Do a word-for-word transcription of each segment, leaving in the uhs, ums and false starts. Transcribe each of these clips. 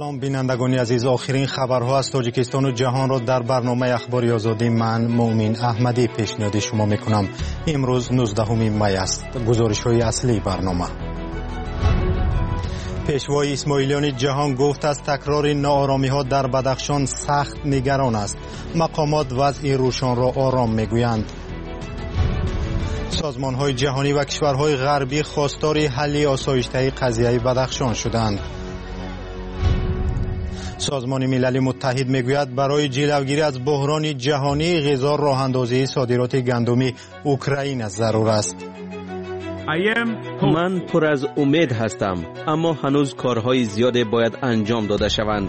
سلام بینندگان عزیز، آخرین خبرها از تاجیکستان و جهان را در برنامه اخباری آزادی من مؤمن احمدی پیشنهاد شما میکنم. امروز نوزدهم می است. گزارش های اصلی برنامه. پیشوای اسماعیلیان جهان گفت از تکرار ناآرامی ها در بدخشان سخت نگران است. مقامات وضع روشن را آرام میگویند. سازمان های جهانی و کشورهای غربی خواستار حل آسایشته قضیه بدخشان شدند. سازمان ملل متحد میگوید برای جلوگیری از بحران جهانی غذا راهاندازی صادرات گندمی اوکراین ضرور است. من پر از امید هستم، اما هنوز کارهای زیاد باید انجام داده شوند.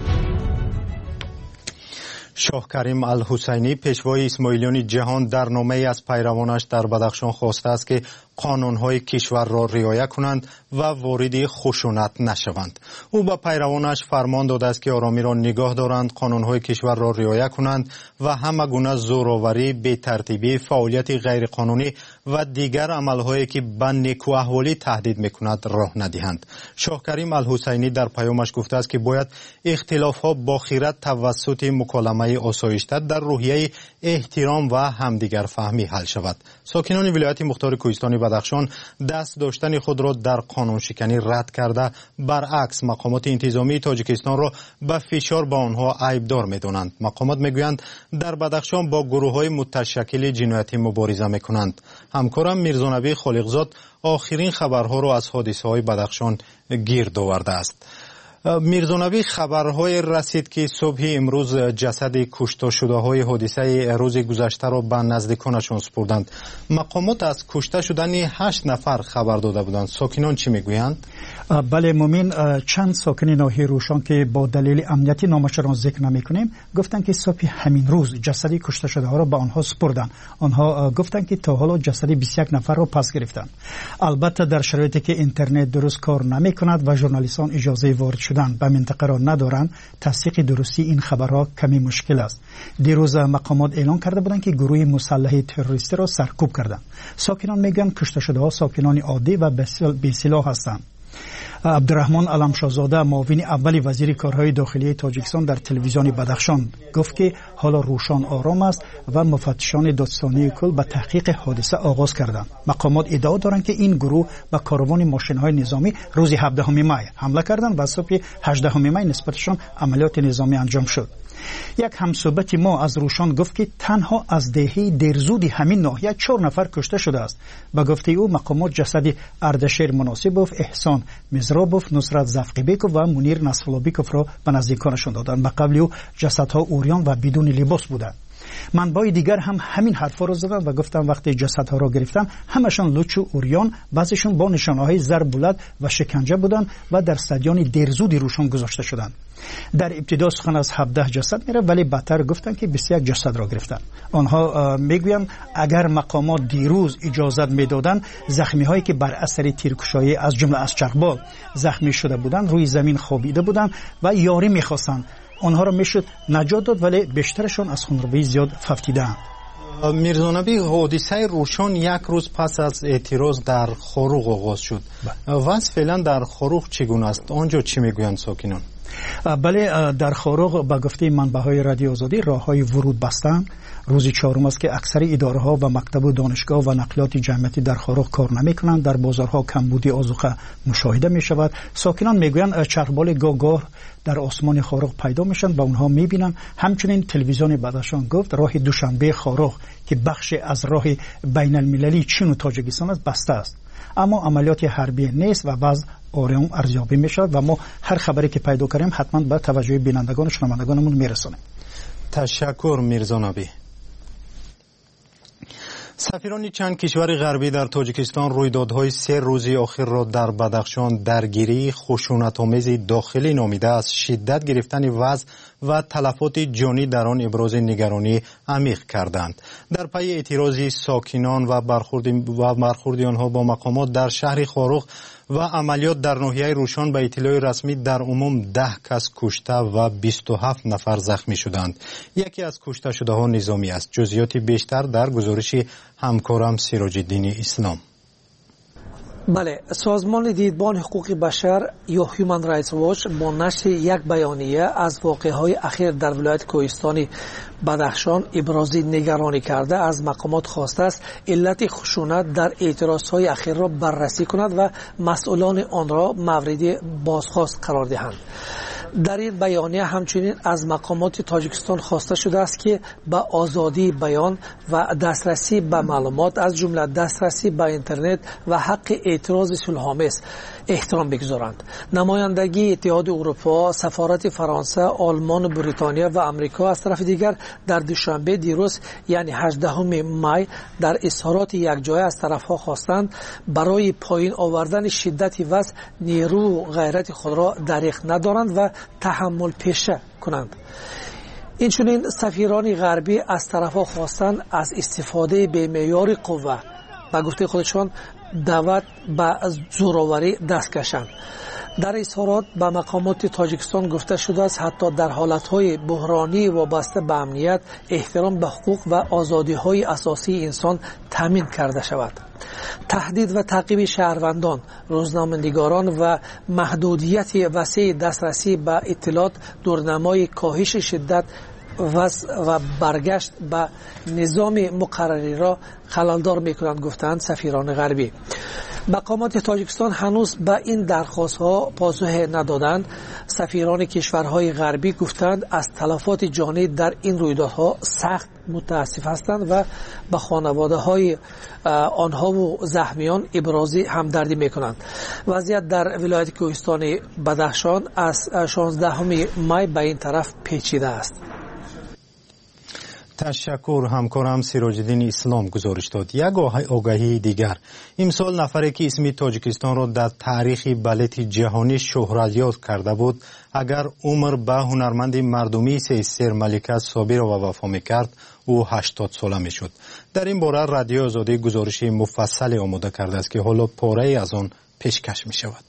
شاه کریم الحسینی پیشوای اسماعیلیان جهان در نامه‌ای از پیروانش در بدخشان خواسته است که قانون‌های کشور را رعایت کنند و وارد خشونت نشوند. او به پیروانش فرمان داده است که آرامی را نگاه دارند، قانون‌های کشور را رعایت کنند و همه گونه زورآوری، بی‌ترتیبی، فعالیت غیرقانونی و دیگر عمل‌هایی که به نیکواحوالی تهدید می‌کند راه ندهند. شاه کریم الحسینی در پیامش گفته است که باید اختلاف‌ها با خیرات توسط مکالمه آسایشته در روحیه احترام و همدیگر فهمی حل شود. ساکنان ولایت مختار کوهستانی بدخشان دست داشتن خود را در قانون شکنی رد کرده، برعکس مقامات انتظامی تاجیکستان را به فشار با آنها عیبدار می‌دانند. مقامات میگویند در بدخشان با گروه‌های متشکل جنایتی مبارزه می‌کنند. همکارم میرزانبی خالقزاد آخرین خبرها را از حادثه‌های بدخشان گرد آورده است. میرزانبی، خبرهای رسید که صبح امروز جسد کشته شده های حادثه روز گذشته را به نزدیکانشان سپردند. مقامات از کشته شدن هشت نفر خبر داده بودند. ساکنان چی میگویند؟ بله مومن، چند ساکن ناحیه روشان که با دلیل امنیتی نامشان را ذکر نمی‌کنیم گفتند که صبح همین روز جسد کشته شده ها را به آنها سپردند. آنها گفتند که تا حالا جسد بیست و یک نفر را پس گرفتند. البته در شرایطی که اینترنت درست کار نمی‌کند و ژورنالیستان اجازه وارد شدن به منطقه را ندارند، تصدیق درستی این خبرها کمی مشکل است. دیروز مقامات اعلام کرده بودند که گروه مسلح تروریستی را سرکوب کردند. ساکنان میگن کشته شده ها ساکنان عادی و بی‌سلاح هستند. عبدالرحمن علمشاهزاده، معاون اول وزیر کارهای داخلی تاجیکستان، در تلویزیون بدخشان گفت که حالا روشان آرام است و مفتشان دادستانی کل به تحقیق حادثه آغاز کردند. مقامات ادعا دارند که این گروه به کاروان ماشین‌های نظامی روز هفدهم می حمله کردند و صبح هجدهم می نسبتشان عملیات نظامی انجام شد. یک همصحبت ما از روشان گفت که تنها از دهه دیرزود همین ناحیه چهار نفر کشته شده است. به گفته او مقامات جسد اردشیر مناسبوف، احسان مزرابوف، نصرت زفقیبیکوف و منیر نصرالله‌بیکوف را به نزدیکانشان دادند. به قبل او جسدها عریان و بدون لباس بودند. منبع دیگر هم همین حرفا را زدند و گفتند وقتی جسدها را گرفتن همشان لوچ و عریان، بعضیشون با نشانه‌های ضرب بلند و شکنجه بودند و در استادیوم دیرزودی روشان گذاشته شدند. در ابتدا سخن از هفده جسد میره، ولی بعدتر گفتند که بیست و یک جسد را گرفتند. آنها میگویند اگر مقامات دیروز اجازه میدادند، زخمی هایی که بر اثر تیرکشایی از جمله از چرخبال زخمی شده بودند روی زمین خوابیده بودند و یاری میخواستند. آنها را میشد نجات داد، ولی بیشترشان از خونریزی زیاد ففتیدند. میرزانبی، حادثه روشان یک روز پس از اعتراض در خاروق آغاز شد. وضع فعلا در خاروق چگونه است؟ آنجا چی میگویند ساکنان؟ بله، در خاروق به گفته منبع‌های رادیو آزادی راه‌های ورود بستند. روز چهارم است که اکثر اداره‌ها و مکتب و دانشگاه و نقلیات جمعیتی در خاروق کار نمی‌کنند. در بازارها کمبودی آذوقه مشاهده می‌شود. ساکنان میگویند چرخبال گاگاه در آسمان خاروق پیدا میشن، با اونها می‌بینند. همچنین تلویزیون بدخشان گفت راه دوشنبه خاروق که بخش از راه بین المللی چین و تاجیکستان است بسته است، اما عملیات حربی نیست و وضع آرام ارزیابی میشود و ما هر خبری که پیدا کردیم حتما به توجه بینندگان و شنوندگانمون میرسونیم. تشکر میرزانبی. سفیران چند کشور غربی در تاجیکستان رویدادهای سه روزی آخر را در بدخشان درگیری خشونت‌آمیز داخلی نامیده از شدت گرفتن وضع و تلفات جانی در آن ابراز نگرانی عمیق کردند. در پی اعتراض ساکنان و برخورد و برخورد آنها با مقامات در شهر خاروق و عملیات در ناحیه روشان به اطلاع رسمی در عموم ده کس کشته و بیست و هفت نفر زخمی شدند. یکی از کشته شده ها نظامی است. جزئیات بیشتر در گزارش همکارم سراج الدین اسلام. بله، سازمان دیدبان حقوق بشر یا هیومن رایتس واچ با نشر یک بیانیه از واقعه‌های اخیر در ولایت کوهستانی بدخشان ابراز نگرانی کرده از مقامات خواسته است علت خشونت در اعتراضهای اخیر را بررسی کند و مسئولان آن را مورد بازخواست قرار دهند. در این بیانیه همچنین از مقامات تاجیکستان خواسته شده است که به آزادی بیان و دسترسی به معلومات از جمله دسترسی به اینترنت و حق اعتراض صلح‌آمیز احترام بگذارند. نمایندگی اتحاد اروپا، سفارت فرانسه، آلمان، بریتانیا و آمریکا از طرف دیگر در دوشنبه دیروز یعنی هجدهم می در اظهارات یکجایی از طرفها خواستند برای پایین آوردن شدت وضع نیرو و غیرت خود را دریغ ندارند و تحمل پیشه کنند. اینچنین سفیران غربی از طرفها خواستند از استفاده به معیار قوه و گفته خودشان دعوت به زوراوری دست کشند. در اظهارات به مقامات تاجیکستان گفته شده است حتی در حالتهای بحرانی وابسته به امنیت احترام به حقوق و آزادی‌های اساسی انسان تامین کرده شود. تهدید و تعقیب شهروندان، روزنامه‌نگاران و محدودیت وسیع دسترسی به اطلاعات دورنمای کاهش شدت و برگشت به نظام مقرری را خللدار می‌کنند گفتند سفیران غربی. مقامات تاجیکستان هنوز به این درخواست‌ها پاسخ ندادند. سفیران کشورهای غربی گفتند از تلفات جانی در این رویدادها سخت متاسف هستند و به خانواده‌های آنها و زخمیان ابراز همدردی می‌کنند. وضعیت در ولایت کوهستان بدخشان از شانزدهم می به این طرف پیچیده است. تشکر همکارم سیراج‌الدین اسلام گزارش داد. یک آگاهی دیگر، امسال نفری که اسم تاجیکستان را در تاریخ بالت جهانی شهرت یاب کرده بود اگر عمر به هنرمند مردمی سر ملکه صابر را وفا می‌کرد او هشتاد ساله می‌شد. در این باره رادیو آزادی گزارش مفصل آماده کرده است که حالا پاره از آن پیشکش می‌شود.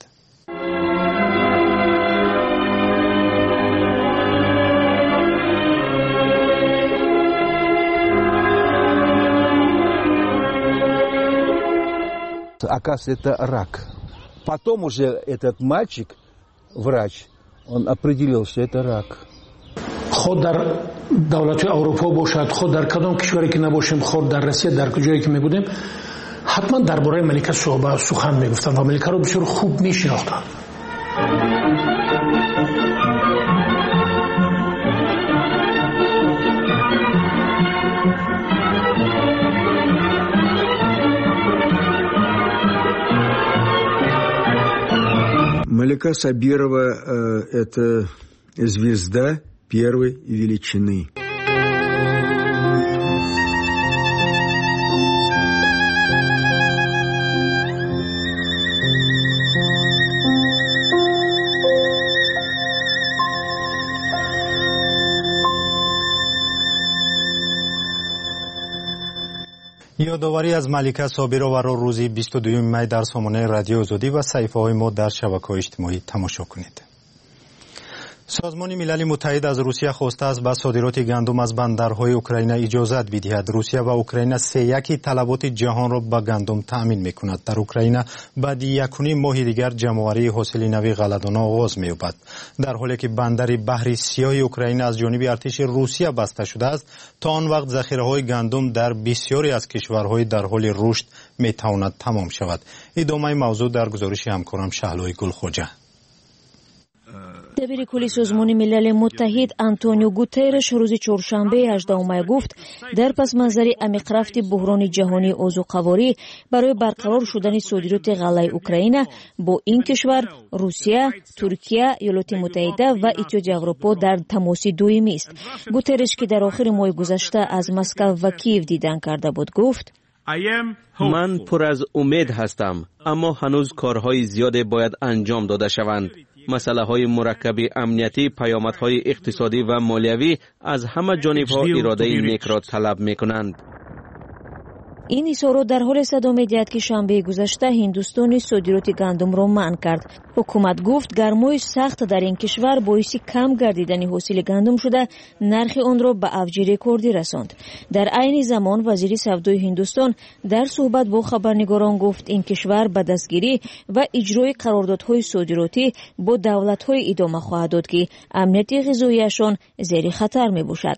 Оказывается, это рак. Потом уже этот мальчик, врач, он определил, что это рак. خود در دولت اروپا باشد، خود در کدام کشوری که نباشیم، خود در روسیه در کجایی که می بودیم حتما درباره ملکه صحبت سخن می گفتند و ملکه رو بسیار خوب می شناختند. Малика Сабирова – это звезда первой величины. یادآوری از ملکه صابرова را روزی بیست و دوم می در سامانه رادیو آزادی و صفحه‌های ما در شبکه‌های اجتماعی تماشا کنید. سازمان ملل متحد از روسیه خواسته است به صادرات گندم از بندرهای اوکراین اجازت بدهد. روسیه و اوکراین سه یکی طلبات جهان را به گندم تأمین می‌کند. در اوکراین بعد یک و نیم ماه دیگر جمع‌آوری حاصل نوی غله‌دانه آغاز می‌یابد. در حالی که بندر بحر سیاه اوکراین از جانب ارتش روسیه بسته شده است، تا آن وقت ذخیره‌های گندم در بسیاری از کشورهای در حال رشد می‌تواند تمام شود. ادامه موضوع در گزارش همکارم شهلای گلخوجه. دبیر کلی سازمان ملل متحد آنتونیو گوترش روز چهارشنبه هجدهم می گفت در پس منظر عمیق رفت بحران جهانی اوضاع برای برقرار شدن صادرات غله اوکراین با این کشور روسیه، ترکیه، ایالات متحده و اتحادیه اروپا در تماس دومی است. گوترش که در آخر ماه گذشته از مسکو و کیف دیدن کرده بود گفت: من پر از امید هستم، اما هنوز کارهای زیاد باید انجام داده شوند. مسئله های مرکب امنیتی، پیامدهای اقتصادی و مالیوی از همه جانب‌ها اراده نیک را طلب می‌کنند. این اظهارات در حال صدا می‌دهد که شنبه گذشته هندوستان صادرات گندم را منع کرد. ҳукумат гуфт гармои сахт дар ин кишвар боиси кам гардидани ҳосили гандум шуда нархи онро ба авҷи рекордӣ расонд. Дар айни замон вазири савдои Ҳиндустон дар суҳбат бо хабарнигорон гуфт ин кишвар ба дастгирӣ ва иҷрои қарордодҳои содиротӣ бо давлатҳое идома хоҳад дод ки амнияти ғизоияшон зери хатар мебошад.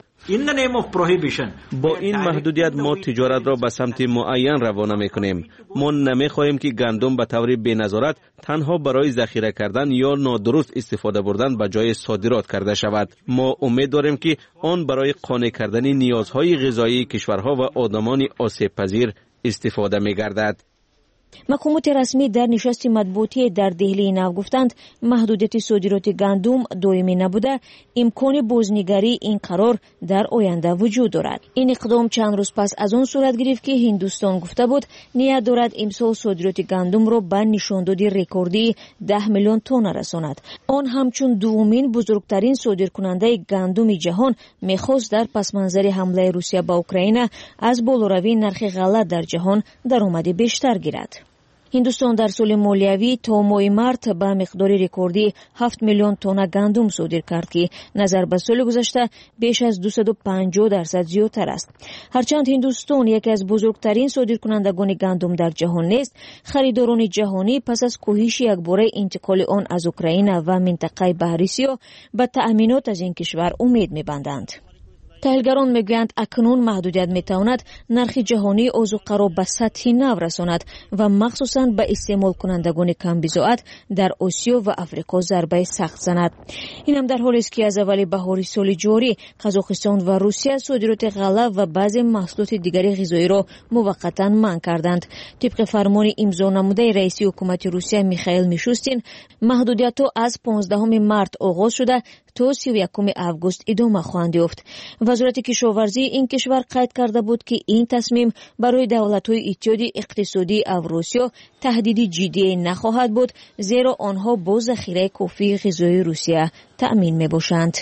бо ин маҳдудият мо тиҷоратро ба самти муайян равона мекунем. мо намехоҳем ки гандум ба таври беназорат танҳо барои захира кардан ё нодуруст истифода бурдан ба ҷои содирот карда шавад. мо умед дорем ки он барои қонеъ кардани ниёзҳои ғизоии кишварҳо ва одамони осебпазир истифода мегардад. мақомоти расмӣ дар нишасти матбуотие дар деҳлии нав гуфтанд маҳдудияти содироти гандум доимӣ набуда имкони бознигарии ин қарор дар оянда вуҷуд дорад. ин иқдом чанд рӯз пас аз он сурат гирифт ки Ҳиндустон гуфта буд ният дорад имсол содироти гандумро ба нишондоди рекордии даҳ миллион тонна расонад. он ҳамчун дуввумин бузургтарин содиркунандаи гандуми ҷаҳон мехост дар пасманзари ҳамлаи Русия ба Украина аз болоравии нархи ғалла дар ҷаҳон даромади бештар гирад. Ҳиндустон дар соли молиявӣ то моҳи март ба миқдори рекордӣ ҳафт миллион тонна гандум содир кард ки назар ба соли гузашта беш аз дусаду панҷоҳ дарсад зиёдтар аст. ҳарчанд Ҳиндустон яке аз бузургтарин содиркунандагони гандум дар ҷаҳон нест, харидорони ҷаҳонӣ пас аз коҳиши якбораи интиқоли он аз Украина ва минтақаи баҳри Сиёҳ ба таъминот аз ин кишвар умед мебанданд. таҳлилгарон мегӯянд акнун маҳдудият метавонад нархи ҷаҳонии озуқаро ба сатҳи нав расонад ва махсусан ба истеъмолкунандагони камбизоат дар Осиё ва Африқо зарбаи сахт занад. инам дар ҳолест ки аз аввали баҳори соли ҷорӣ Қазоқистон ва Русия содироти ғалла ва баъзе маҳсулоти дигари ғизоиро муваққатан манъ карданд. тибқи фармони имзо намудаи раиси ҳукумати Русия Михаил Мишустин, маҳдудиятҳо аз понздаҳуми март оғоз шуда то сию якуми август идома хоҳанд ёфт. вазорати кишоварзии ин кишвар қайд карда буд ки ин тасмим барои давлатҳои иттиҳоди иқтисодии Авросиё таҳдиди ҷиддие нахоҳад буд, зеро онҳо бо захираи кофии ғизоии Русия таъмин мебошанд.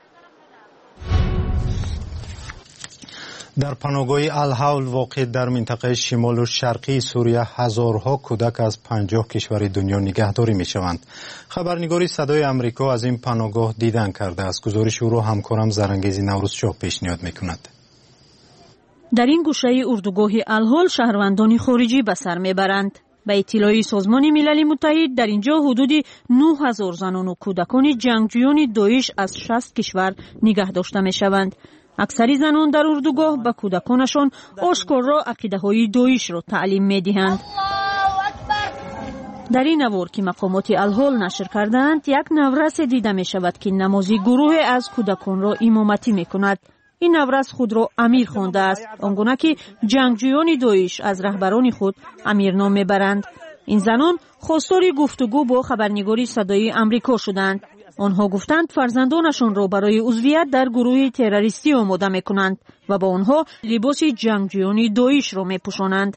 дар паноҳгоҳи Ал-Ҳавл воқеъ дар минтақаи шимолу шарқии Сурия ҳазорҳо кӯдак аз панҷоҳ кишвари дунё нигаҳдорӣ мешаванд. хабарнигори Садои Амрико аз ин паноҳгоҳ дидан кардааст. гузориши ӯро ҳамкорам Зарангези Наврӯзшоҳ пешниҳод мекунад. дар ин гӯшаи урдугоҳи Ал-Ҳол шаҳрвандони хориҷӣ ба сар мебаранд. ба иттилои Созмони Милали Муттаҳид дар ин ҷо ҳудуди нӯ ҳазор занону кӯдакони ҷангҷӯёни Доиш аз шаст кишвар нигоҳ дошта мешаванд. аксари занон дар урдугоҳ ба кӯдаконашон ошкорро ақидаҳои Доишро таълим медиҳанд. дар ин навор ки мақомоти Ал-Ҳол нашр кардаанд, як наврасе дида мешавад ки намози гурӯҳе аз кӯдаконро имоматӣ мекунад. ин наврас худро амир хондааст, он гуна ки ҷангҷӯёни Доиш аз раҳбарони худ амирном мебаранд. ин занон хостори гуфтугӯ бо хабарнигори Садои Амрико шуданд. онҳо гуфтанд фарзандонашонро барои узвият дар гурӯҳи террористӣ омода мекунанд ва ба онҳо либоси ҷангҷӯёни Доишро мепӯшонанд.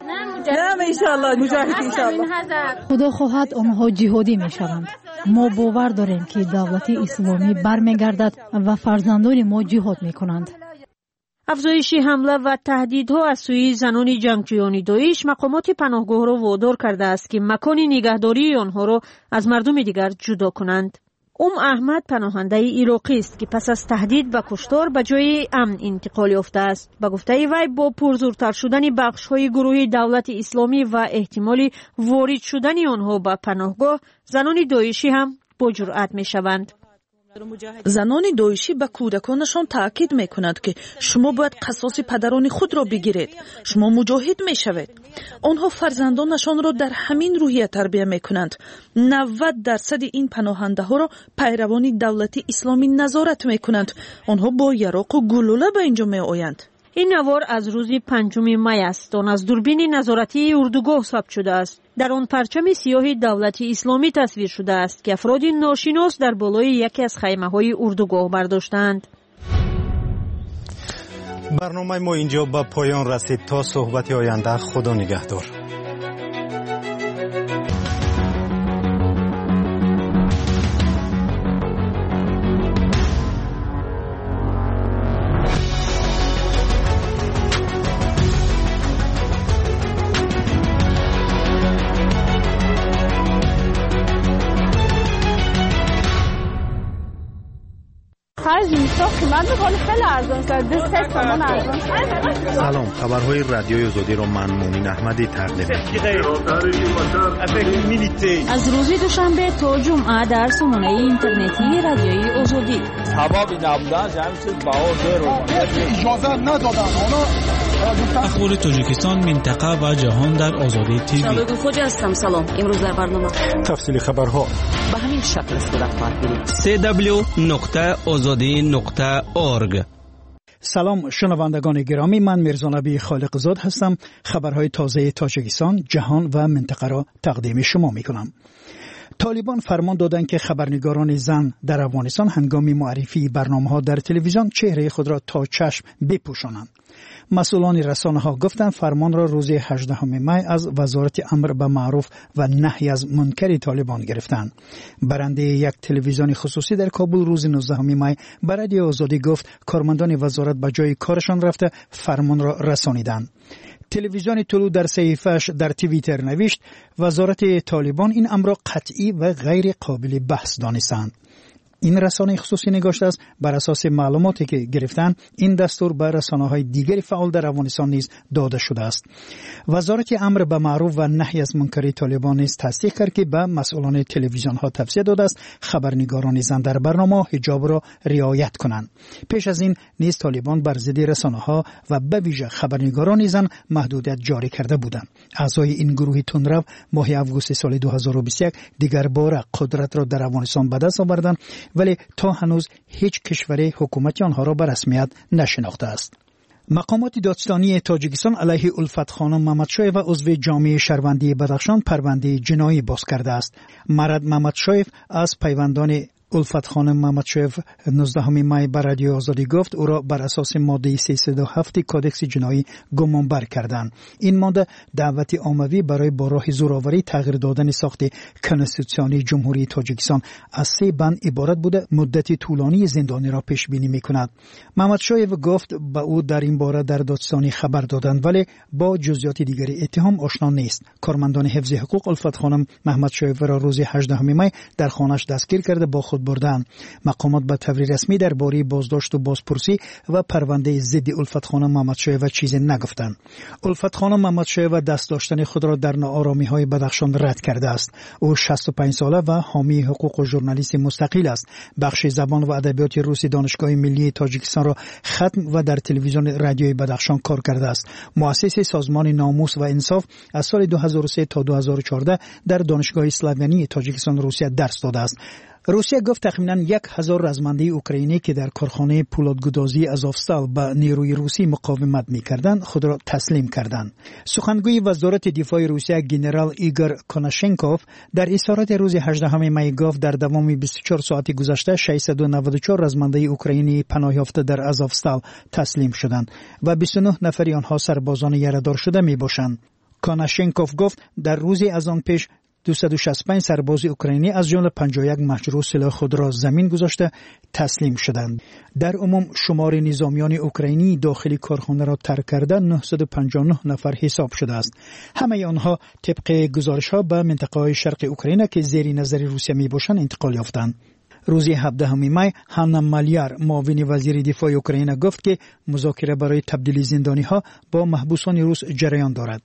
худо хоҳад онҳо ҷиҳодӣ мешаванд. мо бовар дорем ки давлати исломӣ бармегардад ва фарзандони мо ҷиҳод мекунанд. афзоиши ҳамла ва таҳдидҳо аз сӯи занони ҷангҷӯёни Доиш мақомоти паноҳгоҳро водор кардааст ки макони нигаҳдории онҳоро аз мардуми дигар ҷудо кунанд. ум Аҳмад паноҳандаи ироқист ки пас аз таҳдид ба куштор ба ҷои амн интиқол ёфтааст. ба гуфтаи вай бо пурзуртар шудани бахшҳои гурӯҳи давлати исломӣ ва эҳтимоли ворид шудани онҳо ба паноҳгоҳ, занони доишӣ ҳам бо ҷуръат мешаванд. занони доишӣ ба кӯдаконашон таъкид мекунанд ки шумо бояд қасоси падарони худро бигиред, шумо муҷоҳид мешавед. онҳо фарзандонашонро дар ҳамин рӯҳия тарбия мекунанд. навад дарсади ин паноҳандаҳоро пайравони давлати исломӣ назорат мекунанд. онҳо бо яроқу гулӯла ба ин ҷо меоянд. ин навор аз рӯзи панҷуми май аст. он аз дурбини назоратии урдугоҳ сабт шудааст. дар он парчами сиёҳи давлати исломӣ тасвир шудааст ки афроди ношинос дар болои яке аз хаймаҳои урдугоҳ бардоштаанд. барномаи мо инҷо ба поён расид. то суҳбати оянда, худо нигаҳдор. من می‌خوام خیلی ارزان شده سه تومن ارزان. سلام، خبرهای رادیوی آزادی رو من مونین احمدی تقدیم می‌کنم. از روز دوشنبه تا جمعه در سامانه اینترنتی رادیوی آزادی. سبب نبودن همین چیز باور رو اجازه ندادن. اخبار تاجیکستان، منطقه و جهان در آزادی تیوی. شبکه خوج هستم. سلام. امروز در برنامه تفصیل خبرها به همین شکل صورت خواهد گرفت. سی دبلیو نقطه آزادی نقطه اورگ. سلام شنوندگان گرامی، من میرزا نبی خالقزاد هستم. خبرهای تازه تاجیکستان، جهان و منطقه را تقدیم شما میکنم. طالبان فرمان دادند که خبرنگاران زن در افغانستان هنگام معرفی برنامه‌ها در تلویزیون چهره خود را تا چشم بپوشانند. مسئولان رسانه‌ها گفتند فرمان را روز هجدهم می از وزارت امر به معروف و نهی از منکر طالبان گرفتند. برنده یک تلویزیون خصوصی در کابل روز نوزدهم می به رادیو آزادی گفت کارمندان وزارت به جای کارشان رفته فرمان را رسانیدند. تلویزیون طلوع در صحیفه‌اش در توییتر نوشت وزارت طالبان این امر را قطعی و غیر قابل بحث دانستند. این رسانه خصوصی نگاشته است بر اساس معلوماتی که گرفتن این دستور به رسانه‌های دیگری فعال در افغانستان نیز داده شده است. وزارت امر به معروف و نهی از منکر طالبان نیز تصدیق کرد که به مسئولان تلویزیون‌ها توصیه داده است خبرنگاران زن در برنامه حجاب را رعایت کنند. پیش از این نیز طالبان بر ضد رسانه‌ها و به ویژه خبرنگاران زن محدودیت جاری کرده بودند. اعضای این گروه تندرو ماه آگوست سال دو هزار و بیست و یک دیگر بار قدرت را در افغانستان به دست آوردند، ولی تا هنوز هیچ کشوری حکومتی آنها را به رسمیت نشناخته است. مقامات دادستانی تاجیکستان علیه الفت خانم محمدشایف و عضو جامعه شهروندی بدخشان پرونده جنایی باز کرده است. مرد محمدشایف از پیوندان الفت خانم محمدشایف نوزدهم می بر رادیو آزادی گفت او را بر اساس ماده سیصد و هفت کودکس جنایی گمانبر کردند. این ماده دعوت عمومی برای با راه زورآوری تغییر دادن ساخت کنستیتوسیونی جمهوری تاجیکستان از سه بند عبارت بوده مدتی طولانی زندانی را پیش بینی می‌کند. محمدشایف گفت با او در این باره در دادستانی خبر دادند ولی با جزئیات دیگری اتهام آشنا نیست. کارمندان حفظ حقوق الفت خانم محمدشایف را روز هجدهم می در خانه‌اش دستگیر کرده با خود بردند. مقامات به طور رسمی درباره بازداشت و بازپرسی و پرونده ضد الفت خانم محمدشایف چیزی نگفتند. الفت خانم محمدشایف دست داشتن خود را در ناآرامی‌های بدخشان رد کرده است. او شصت و پنج ساله و حامی حقوق و ژورنالیست مستقل است. بخش زبان و ادبیات روسی دانشگاه ملی تاجیکستان را ختم و در تلویزیون رادیوی بدخشان کار کرده است. مؤسس سازمان ناموس و انصاف از سال دو هزار و سه تا دو هزار و چهارده در دانشگاه اسلامی تاجیکستان روسیه درس داده است. روسیه گفت تقریباً یک هزار رزمنده اوکراینی که در کارخانه پولادگودازی آزوفستال به نیروی روسی مقاومت می‌کردند خود را تسلیم کردند. سخنگوی وزارت دفاع روسیه گنرال ایگور کوناشنکوف در اظهارات روز هجدهم می گفت در دوام بیست و چهار ساعت گذشته ششصد و نود و چهار رزمنده اوکراینی پناه یافته در آزوفستال تسلیم شدند و بیست و نه نفر آنها سربازان یاره‌دار شده میباشند. کوناشنکوف گفت در روزی از آن پیش دویست و شصت و پنج سرباز اوکراینی از جمله پنجاه و یک مجروح سلاح خود را زمین گذاشته تسلیم شدند. در عموم شمار نظامیان اوکراینی داخل کارخانه را ترک کرده نهصد و پنجاه و نه نفر حساب شده است. همه آنها طبق گزارش‌ها به منطقه‌های شرق اوکراین که زیر نظر روسیه میباشند انتقال یافتند. روز هفدهم می هانا مالیار معاون وزیر دفاع اوکراین گفت که مذاکره برای تبدیل زندانی‌ها با محبوسان روس جریان دارد.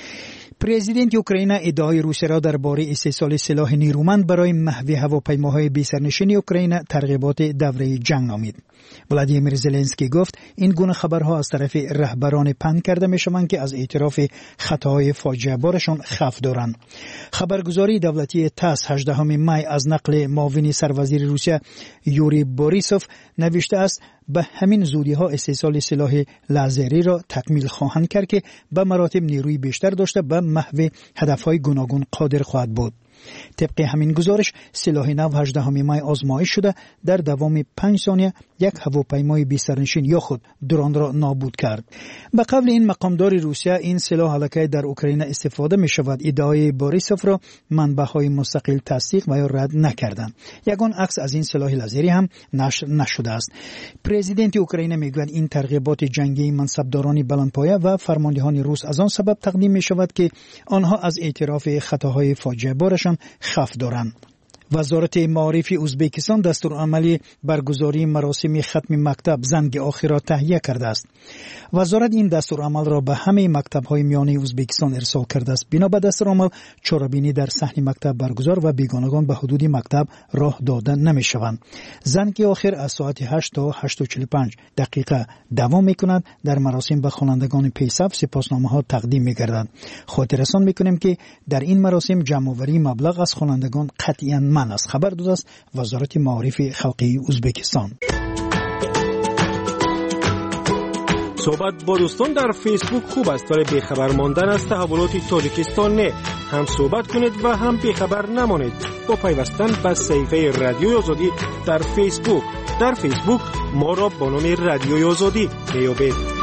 پرزیدنت اوکراین ادعای روسیه را درباره استحصال سلاح نیرومند برای محو هواپیماهای بی‌سرنشین اوکراین ترغیبات دوره جنگ نامید. ولادیمیر زلنسکی گفت این گونه خبرها از طرف رهبران پنهان کرده میشوند که از اعتراف خطاهای فاجعه بارشان خف دارند. خبرگزاری دولتی تاس هجدهم می از نقل معاون سروزیر روسیه یوری بوریسوف نوشته است به همین زودی ها استحصال سلاح لازری را تکمیل خواهند کرد که به مراتب نیروی بیشتر داشته به محو هدفهای گوناگون قادر خواهد بود. طبق همین گزارش سلاح نو هجدهم می آزمایش شده در دوام پنج ثانیه یک هواپیمای بی‌سرنشین یا خود درون را نابود کرد. به قول این مقامدار روسیه این سلاح الکی در اوکراین استفاده می شود. ادعای بوریسوف را منبع‌های مستقل تصدیق و یا رد نکردند. یگان عکس از این سلاح لازری هم نشر نشده است. پرزیدنت اوکراین میگوید این ترغیبات جنگی منصبداران بلندپایه و فرماندهان روس از آن سبب تقدیم می شود که آنها از اعتراف خطاهای فاجعه بارشان خف دارند. وزارت معارف ازبکستان دستورالعمل برگزاری مراسم ختم مکتب زنگ آخر را تهیه کرده است. وزارت این دستورالعمل را به همه مکتب‌های میانه ازبکستان ارسال کرده است. بنا به دستورالعمل چاره‌بینی در صحن مکتب برگزار و بیگانگان به حدود مکتب راه داده نمی‌شوند. زنگ آخر از ساعت هشت تا هشت و چهل و پنج دقیقه دوام می‌کند. در مراسم به خوانندگان پیصف سپاسنامه‌ها تقدیم می‌گردد. خاطررسان می‌کنیم که در این مراسم جمع‌آوری مبلغ از خوانندگان قطعاً من است. خبر داده است وزارت معارف خلقی ازبکستان. صحبت با دوستان در فیسبوک خوب است ولی بیخبر ماندن از تحولات تاجیکستان نه. هم صحبت کنید و هم بیخبر نمانید با پیوستن به صفحه رادیوی آزادی در فیسبوک. در فیسبوک ما را با نام رادیوی آزادی میابید.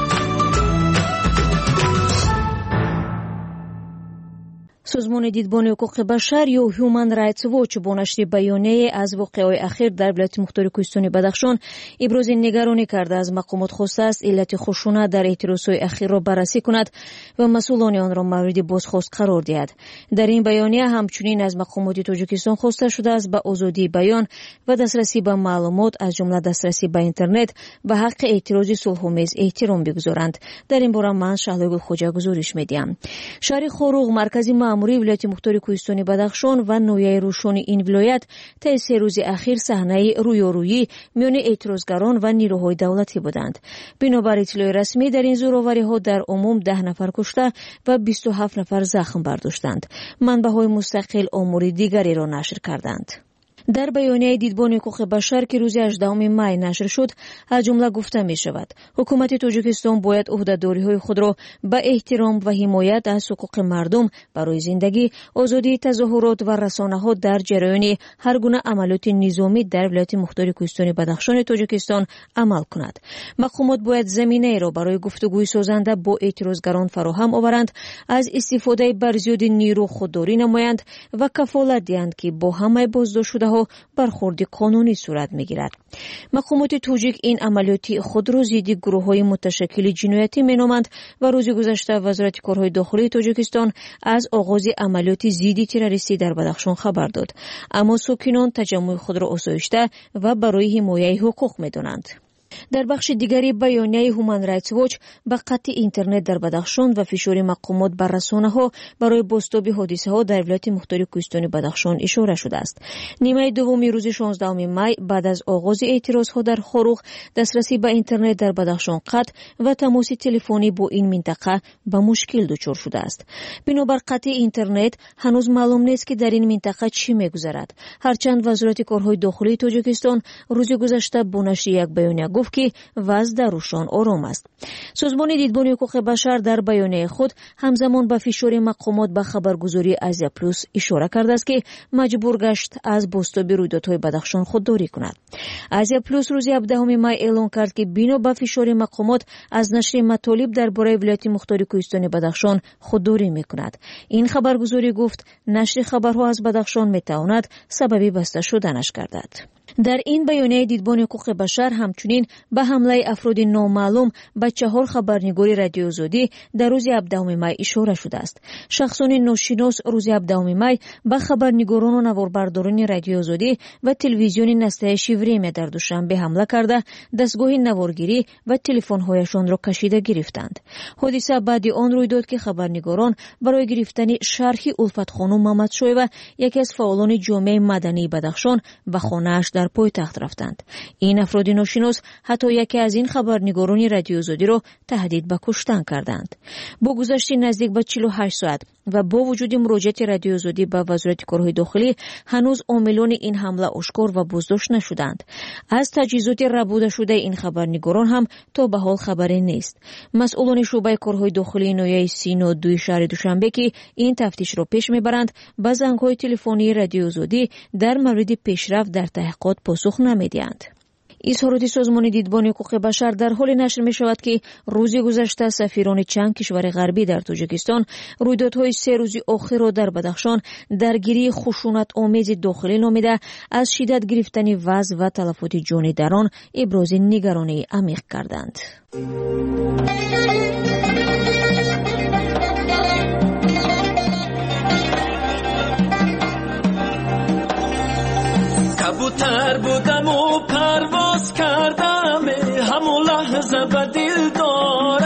سازمان دیدبان حقوق بشر یا هیومن رایتس واچ با نشر بیانیه از واقعه‌های اخیر در ولایت مختار کوهستانی بدخشان ابراز نگرانی کرده از مقامات خواسته است علت خشونت در اعتراضهای اخیر را بررسی کند و مسئولان آن را مورد بازخواست قرار دهد. در این بیانیه همچنین از مقامات تاجیکستان خواسته شده است به آزادی بیان و دسترسی به معلومات از جمله دسترسی به اینترنت و حق اعتراض صلح‌آمیز احترام بگذارند. در این باره من شهلا خوجا گزارش می‌دهم. شهر خروغ مرکزی مأموری ولایت مختار کوهستانی بدخشان و نویای روشن این ولایت طی سه روز اخیر صحنه رویارویی میان اعتراضگران و نیروهای دولتی بودند. بنابر اطلاع رسمی در این زورآوری‌ها در عموم ده نفر کشته و بیست و هفت نفر زخم برداشتند. منبع‌های مستقل آمار دیگری را نشر کردند. در بیانیه دیدبان حقوق بشر که روز هجدهم می نشر شد از جمله گفته می شود حکومت تاجیکستان باید عهده‌داری‌های خود را به احترام و حمایت از حقوق مردم برای زندگی، آزادی تظاهرات و رسانه‌ها در جریان هر گونه عملیات نظامی در ولایت مختار کوهستانی بدخشان تاجیکستان عمل کند. مقامات باید زمینه را برای گفتگوی سازنده با اعتراضگران فراهم آورند، از استفاده بر زیاد نیرو خودداری نمایند و کفالت دهند که با همه بازداشت شده برخورد قانونی صورت میگیرد. مقامات توجیک این عملیات خود را ضد گروه‌های متشکل جنایتی مینامند و روز گذشته وزارت کارهای داخلی تاجیکستان از آغاز عملیات ضد تروریستی در بدخشان خبر داد، اما ساکنان تجمع خود را آسایشته و برای حمایت حقوق می‌دانند. در بخش دیگری بیانیه هیومن رایتس واچ به قطع اینترنت در بدخشان و فشار مقامات بر رسانه‌ها برای بازتاب حادثه‌ها در ولایت مختار کوهستانی بدخشان اشاره شده است. نیمه دوم روز شانزدهم می بعد از آغاز اعتراضها در خروغ دسترسی به اینترنت در بدخشان قطع و تماس تلفنی با این منطقه به مشکل دچار شده است. بنابر قطع اینترنت هنوز معلوم نیست که در این منطقه چی می‌گذرد. هرچند وزارت کارهای داخلی تاجیکستان روز گذشته با نشر یک بیانیه گفت که وضع در روشان آرام است. سازمان دیدبان حقوق بشر در بیانیه خود همزمان به فشار مقامات به خبرگزاری آزیا پلوس اشاره کرده است که مجبور گشت از بازتاب رویدادهای بدخشان خودداری کند. آزیا پلوس روز هفدهم می اعلام کرد که بنا به فشار مقامات از نشر مطالب درباره ولایت مختار کوهستانی بدخشان خودداری می‌کند. این خبرگزاری گفت نشر خبرها از بدخشان می‌تواند سبب بسته شدنش گردد. در این بیانیه دیدبان حقوق بشر همچنین به حمله افراد نامعلوم به چهار خبرنگار رادیو آزادی در روز هفدهم می اشاره شده است. شخصان ناشناس روز هفدهم می به خبرنگاران و نواربرداران رادیو آزادی و تلویزیون نسته شیوریم در دوشنبه حمله کرده دستگاه نوارگیری و تلفن‌هایشان را کشیده گرفتند. حادثه بعد آن روی داد که خبرنگاران برای گرفتن شرح الفت خانم محمدشاه و یکی از فعالان جامعه مدنی بدخشان به خانه‌اش در پایتخت رفتند. این افراد ناشناس حتی یکی از این خبرنگاران رادیو آزادی را تهدید به کشتن کردند. با گذشت نزدیک به چهل و هشت ساعت و با وجود مراجعت رادیو آزادی به وزارت کارهای داخلی هنوز عاملان این حمله آشکار و بازداشت نشدند. از تجهیزات ربوده شده این خبرنگاران هم تا به حال خبری نیست. مسئولان شعبه کارهای داخلی نویای سین و دوی شهر دوشنبه که این تفتیش را پیش میبرند به زنگ‌های تلفنی رادیو آزادی در مورد پیشرفت در تحقیقات پاسخ نمیدهند. اظهارات سازمان دیدبان حقوق بشر در حال نشر می شود که روز گذشته سفیران چند کشور غربی در تاجیکستان رویدادهای سه روزی آخر را در بدخشان درگیری خشونت آمیز داخلی نامیده از شدت گرفتن وضع و تلفات جانی در آن ابراز نگرانی عمیق کردند.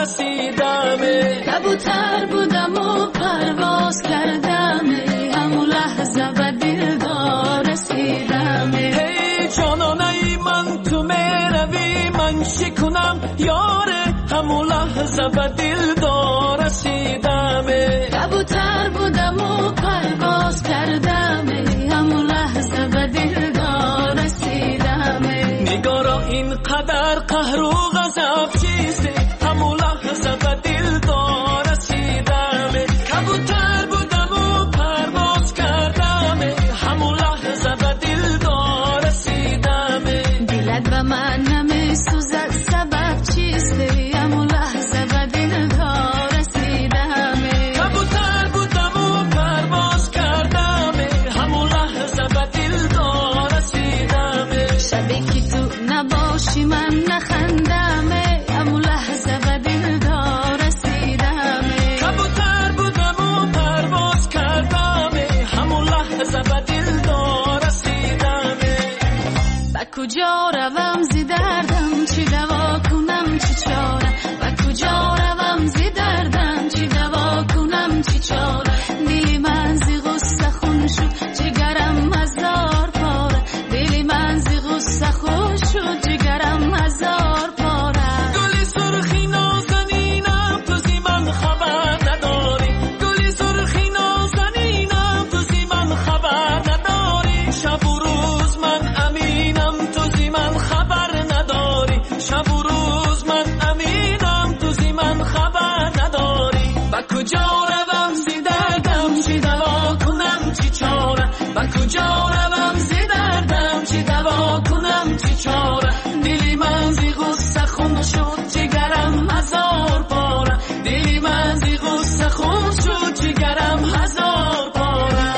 رسیدم کبوتر بودم و پرواز کردم همون لحظه به دلدار رسیدم هی جانانه من تو میروی من شکنم یاره همون لحظه به دلدار رسیدم کبوتر بودم و پرواز کردم همون لحظه به دلدار رسیدم نگارا اینقدر قهر و غضب چیزه همون لحظه به دلدار رسیدم کبوتر بودم و پرواز کردم همون لحظه به دلدار رسیدم دلت به من نمیسوزد سبب چیسته همون لحظه به دلدار رسیدم کبوتر بودم و پرواز کردم همون لحظه به دلدار رسیدم شبی که تو نباشی من نخندم همون لحظه به دلدار رسیدم کبوتر بودم و پرواز کردم همون لحظه به دلدار رسیدم به کجا روم زی دردم چی دوا کنم چی چاره به کجا روم زی دردم چی دوا کنم چی چاره دلی من زی غصه خون شد جگرم هزار پاره دلی من زی غصه خون شد جگرم هزار پاره گلی سرخی نازنینم تو زی من خبر نداری گلی سرخی نازنینم تو زی من خبر نداری شب و روز من امینم تو زی من خبر نداری شب و روز من امینم تو زی من خبر نداری با کجا روم زی دردم چی دوا کنم چی چاره با کجا روم زی دردم چی دوا کنم چی چاره دلی من زی غصه خون شد جگرم هزار پاره دلی من زی غصه خون شد جگرم هزار پاره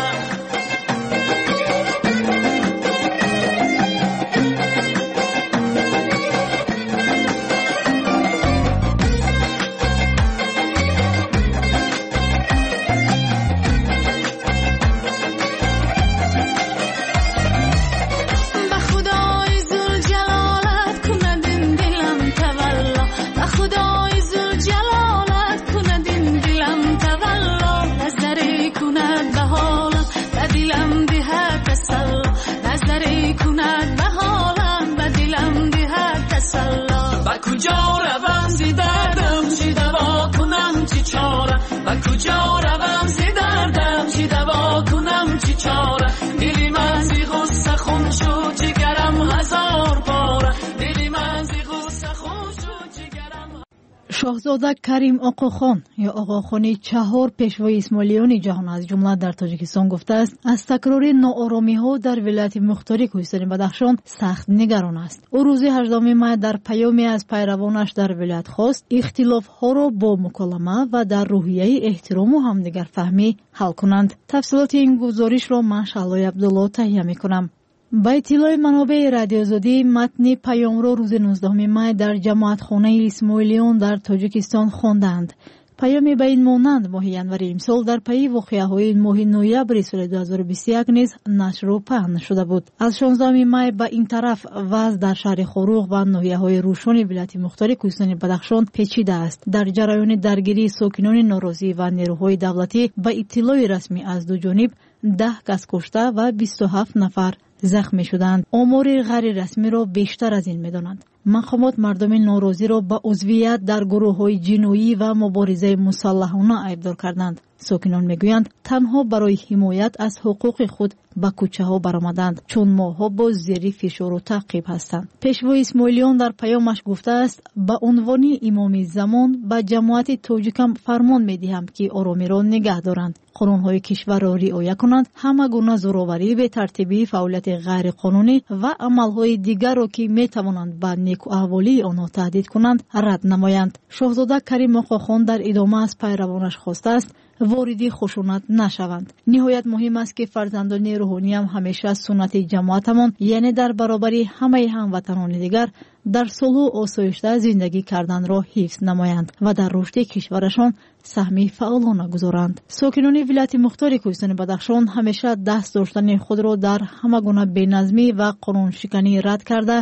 به خدای ذوالجلالت کند این دلم تولا به خدای ذوالجلالت کند این دلم تولا نظری کند به حالم به دلم دهد تسلا نظری کند به حالم به دلم دهد تسلا به کجا روم زی دردم چی دوا کنم چی چاره به کجا روم زی دردم چی دوا کنم چی چاره دلی من زی غصه خون شد جگرم هزار پاره دلی من زی غصه خون شد جگرم شاهزاده کریم آقاخان یا آقاخانی چهار پیشوای اسماعیلیان جهان از جمله در تاجیکستان گفته است از تکرار ناآرامی ها در ولایت مختاری کوهستان بدخشان سخت نگران است. او روز هجدهم مای در پیامی از پیروانش در ولایت خواست اختلاف ها را با مکالمه و در روحیه احترام و همدیگر فهمی حل کنند. تفصیلات این گزارش را من شعلای عبدالله تهیه میکنم. با اطلاع منابع رادیو آزادی متن پیام را روز نوزدهم مای در جماعتخانه اسماعیلیان در تاجیکستان خواندند. پیامی به این مانند ماه ینور امسال در پی واقعه‌های ماه نوامبر سال دو هزار و بیست و یک نیز نشر و پهن شده بود. از شانزدهم مای به این طرف وضع در شهر خروغ و ناحیه‌های روشن ولایت مختار کوهستان بدخشان پیچیده است. در جریان درگیری ساکنان ناراضی و نیروهای دولتی به اطلاع رسمی از دو جانب ده کس کشته و بیست و هفت نفر زخمی شدند. آمار غیر رسمی را بیشتر از این می‌دانند. مقامات مردم ناراضی را به عضویت در گروه‌های جنایی و مبارزه مسلحانه ایبدار کردند. ساکنان میگویند تنها برای حمایت از حقوق خود به کوچه ها برآمدند چون ماها با زیر فشار و تعقیب هستند. پیشوا اسماعیلیان در پیامش گفته است به عنوان امام زمان به جماعت تاجیکم فرمان میدهم که آرامی را نگه دارند، قانون‌های کشور را رعایت کنند، همه گونه زورآوری، به ترتیبی فعالیت غیر قانونی و عمل‌های دیگر را که میتوانند به نیکوالی آنها تهدید کنند رد نمایند. شاهزاده کریم آقاخان در ادامه از پیروانش خواسته است واردی خشونت نشوند. نهایت مهم است که فرزندان روحانی هم همیشه سنت جماعتمان یعنی در برابر همه هموطنان دیگر در صلح و آسایشی زندگی کردن را حفظ نمایند و در رشد کشورشان سهمی فعالانه گذارند. ساکنان ولایت مختار کوهستان بدخشان همیشه دست داشتن خود را در همه گونه بی‌نظمی و قانون شکنی رد کرده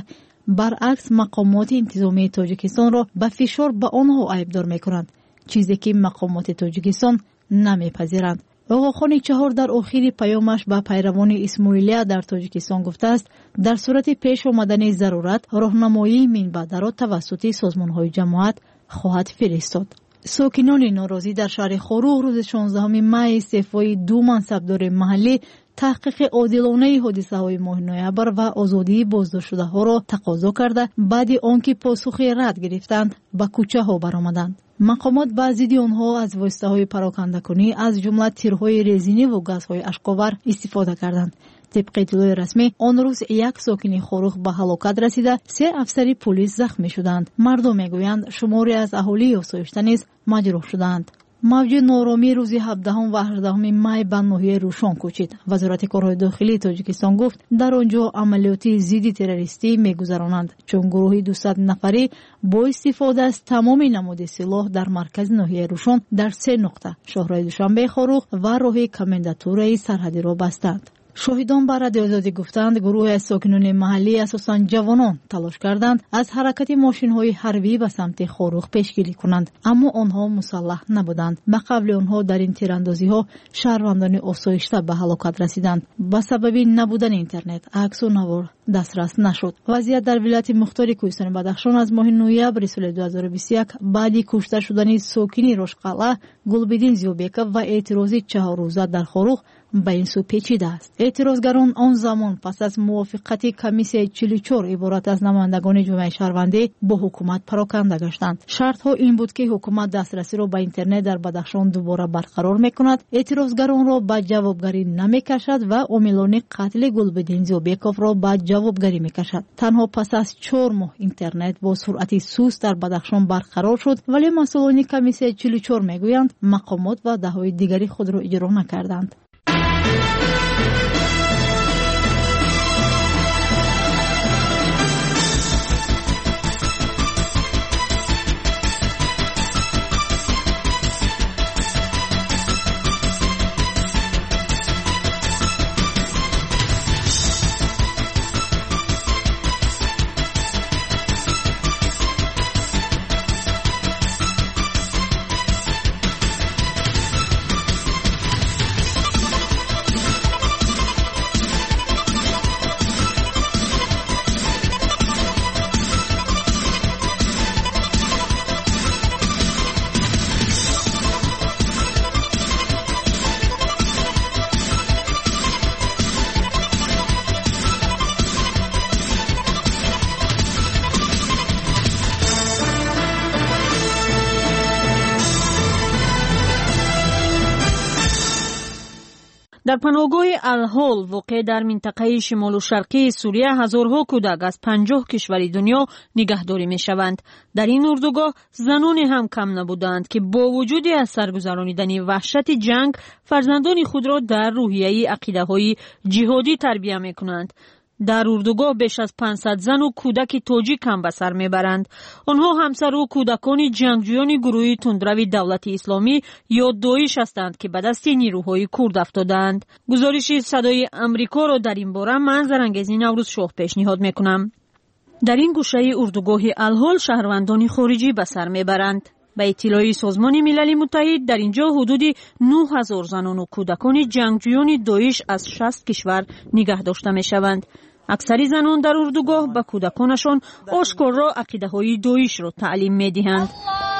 برعکس مقامات انتظامی تاجیکستان را به فشار به آنها عیبدار میکنند، چیزی که مقامات تاجیکستان نمیپذیرند. آقاخانی چهار در آخر پیامش به پیروان اسماعیلیه در تاجیکستان گفته است در صورت پیش آمدن ضرورت راهنمایی منبع را توسط سازمان‌های جماعت خواهد فرستاد. ساکنان ناراضی در شهر خروغ روز شانزدهم می استعفای دو منصبدار محلی تحقیق عادلانه حادثه‌های ماه نوامبر و آزادی بازداشت شده‌ها را تقاضا کرده بعد آنکه پاسخ رد گرفتند به کوچه‌ها برآمدند. مقامات به ضد آنها از واسطه‌های پراکنده‌کنی از جمله تیرهای رزینی و گازهای اشک‌آور استفاده کردند. طبق اطلاع رسمی آن روز یک ساکن خروغ به هلاکت رسیده، سه افسر پلیس زخمی شدند. مردم میگویند شماری از اهالی آسایشته نیز مجروح شدند. موج نارامی روز هفدهم و هجدهم می به ناحیه روشان کوچید. وزارت کارهای داخلی تاجیکستان گفت در آنجا عملیات ضد تروریستی میگذرانند، چون گروهی دویست نفری با استفاده از تمام نماد سلاح در مرکز ناحیه روشان در سه نقطه شهرهای دوشنبه خروغ و راه کمنداتوره سرحدی را بستند. شاهدان به رادیو آزادی گفتند گروه از ساکنان محلی اساساً جوانان تلاش کردند از حرکت ماشین‌های حربی به سمت خروغ پیشگیری کنند، اما آنها مسلح نبودند. به قبل آنها در این تیراندازی‌ها شهروندان آسایشته به هلاکت رسیدند. به سبب نبودن اینترنت عکس و نوار دسترس نشد. وضعیت در ولایت مختار کوهستان بدخشان از ماه نوامبر سال دو هزار و بیست و یک بعد کشته شدن ساکنی روشقلعه گلبدین زیوبکov و اعتراض چهار روزه در خروغ به این سو پیچیده است. اعتراضگران آن زمان پس از موافقت کمیسیای چهل و چهار عبارت از نمایندگان جامعه شهروندی با حکومت پراکنده گشتند. شرط ها این بود که حکومت دسترسی را به اینترنت در بدخشان دوباره برقرار میکند، اعتراضگران را به جوابگری نمیکشد و عاملان قتل گلبدین زیوبکov را به جوابگری میکشد. تنها پس از چهار ماه اینترنت با سرعت سوس در بدخشان برقرار شد، ولی مسئولان کمیسیای چهل و چهار میگویند مقامات و دههای دیگری خود را اجرا نکردند. در پناهگاه الهول واقع در منطقه شمال و شرقی سوریه هزارها کودک از پنجاه کشور دنیا نگهداری می شوند. در این اردوگاه زنان هم کم نبودند که با وجود از سرگذرانیدن وحشت جنگ فرزندان خود را در روحیه عقیده‌های جهادی تربیت می کنند. در اردوگاه بیش از پانصد زن و کودک تاجیک هم به سر میبرند. آنها همسر و کودکان جنگجویان گروه تندرو دولت اسلامی یا داعش هستند که به دست نیروهای کرد افتادند. گزارش صدای آمریکا را در این باره من زرنگزی نوروز شاه پیشنهاد میکنم. در این گوشه اردوگاه الهول شهروندان خارجی به سر میبرند. به اطلاع سازمان ملل متحد در اینجا حدود نه هزار زنان و کودکان جنگجویان داعش از شصت کشور نگه داشته میشوند. اکثر زنان در اردوگاه به کودکانشان آشکارا عقیده‌های داعش را تعلیم می‌دهند.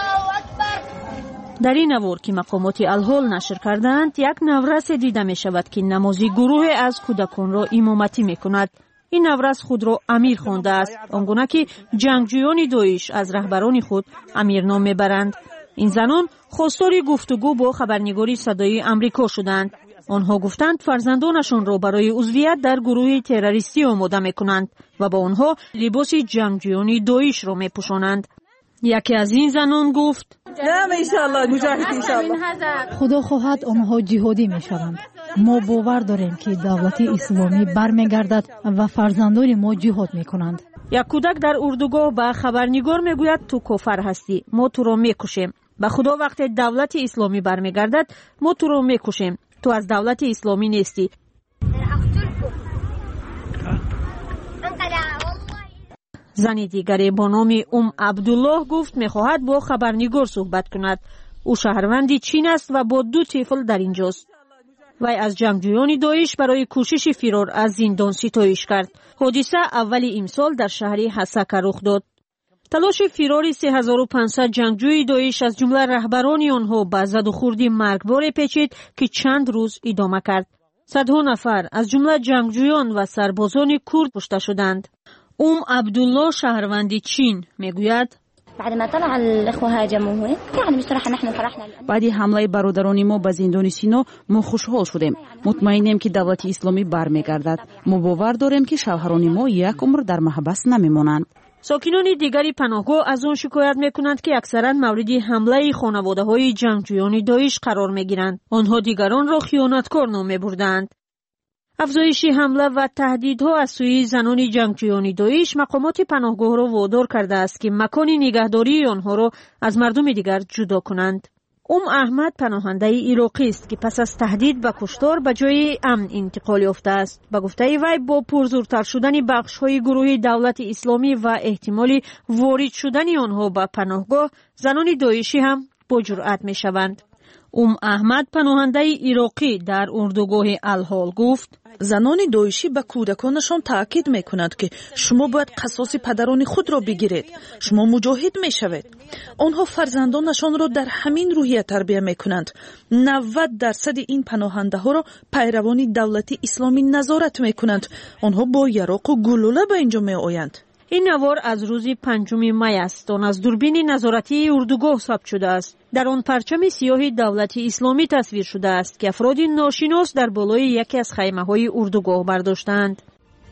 در این نوار که مقامات الهول نشر کردند، یک نورس دیده می شود که نمازی گروه از کودکان را امامتی می کند. این نورس خود را امیر خوانده است، آنگونه که جنگجویان داعش از رهبران خود امیر نام میبرند. این زنان خواستار گفتگو با خبرنگاری صدای آمریکا شدند. آنها گفتند فرزندانشان را برای عضویت در گروه تروریستی آماده میکنند و با آنها لباس جنگجویان داعش را میپوشانند. یکی از این زنان گفت: خدا خواهد آنها جهادی میشوند. ما باور داریم که دولت اسلامی برمیگردد و فرزندان ما جهاد میکنند. یک کودک در اردوگاه به خبرنگار میگوید تو کافر هستی، ما تو را میکشیم. به خدا وقت دولت اسلامی برمیگردد ما تو را میکشیم. تو از دولت اسلامی نیستی. زنی دیگری با نام ام عبدالله گفت میخواهد با خبرنگار صحبت کند. او شهروند چین است و با دو طفل در اینجاست. وی از جنگجویان داعش برای کوشش فرار از زندان ستایش کرد. حادثه اولی امسال در شهر حسکه رخ داد. تلاش فرار سه هزار و پانصد جنگجوی داعش از جمله رهبران آنها به زد و خورد مرگبار پیچید که چند روز ادامه کرد. صدها نفر از جمله جنگجویان و سربازان کرد کشته شدند. ام عبدالله شهروند چین میگوید بعد ما طلع الاخوه هاجموه يعني بصراحه نحن فرحنا. بعد حمله برادران ما به زندان سینا ما خوشحال شدیم. مطمئنیم که دولت اسلامی برمیگردد. ما باور داریم که شوهران ما یک عمر در محبس نمیمانند. ساکنان دیگری پناهگاه از آن شکایت میکنند که اکثرا مورد حمله خانواده های جنگجویان داعش قرار میگیرند. آنها دیگران را خیانتکار نام میبردند. افزایش حمله و تهدیدها از سوی زنان جنگجویان داعش مقامات پناهگاه را وادار کرده است که مکان نگهداری آنها را از مردم دیگر جدا کنند. ام احمد پناهنده عراقی است که پس از تهدید به کشتار به جای امن انتقال یافته است. به گفته وی با پرزورتر شدن بخش‌های گروه دولت اسلامی و احتمال وارد شدن آنها به پناهگاه، زنان داعشی هم با جرأت می‌شوند. ام احمد پناهنده عراقی در اردوگاه الحال گفت زنان داعشی به کودکانشان تاکید میکنند که شما باید قصاص پدران خود را بگیرید. شما مجاهد میشوید. آنها فرزندانشان را در همین روحیه تربیت میکنند. نود درصد این پناهنده ها را پیروان دولت اسلامی نظارت میکنند. آنها با یراق و گلوله به اینجا میآیند. این نوار از روز پنجم می است. آن از دوربین نظارتی اردوگاه ثبت شده است. در آن پرچم سیاه دولت اسلامی تصویر شده است که افراد ناشناس در بالای یکی از خیمه های اردوگاه برداشتند.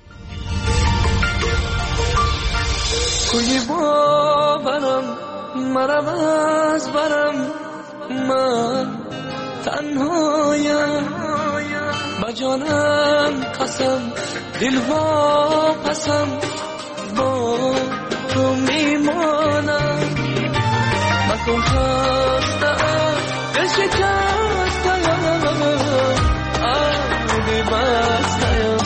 کوی باورم مرم از برم من تنهایم با جانم قسم دلها پسم با تو میمانم مکن خستم بشکستم آبی بستم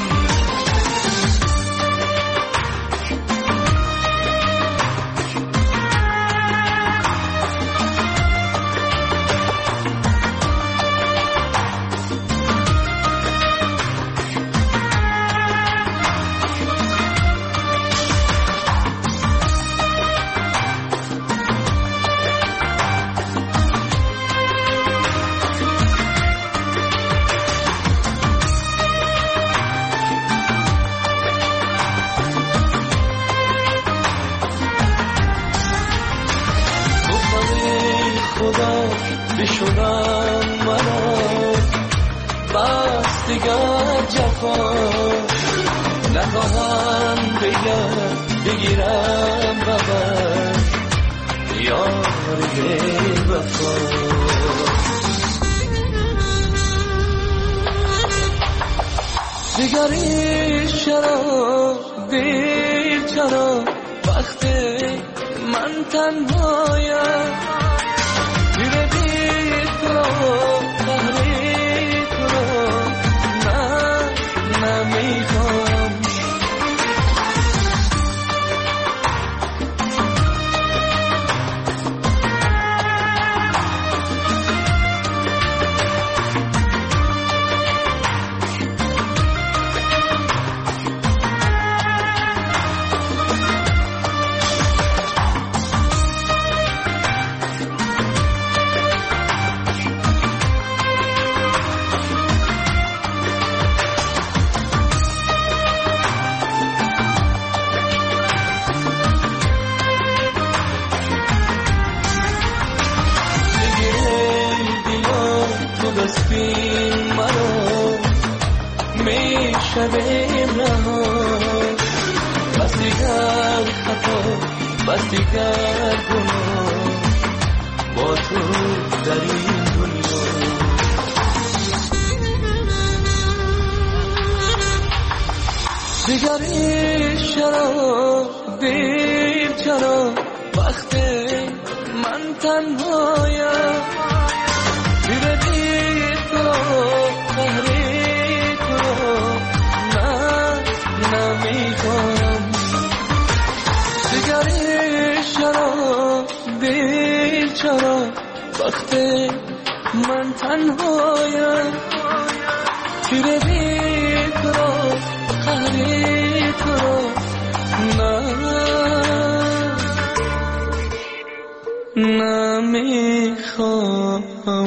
بشونم منو بس دیگر جفا نخواهم بگم بگیرم ببر یار بی وفا دیگری چرا دیر چرا وقتی من تنهایم شبیم رها بس دیگر خطا بس دیگر گناه با تو در این دنیا دیگری چرا دیر چرا وقتی من تنهایم دیره دیر تو قهری نمیخوام چرا وقتی من تنهایم تیره بیکرار قهری تو رو نه نمیخوام.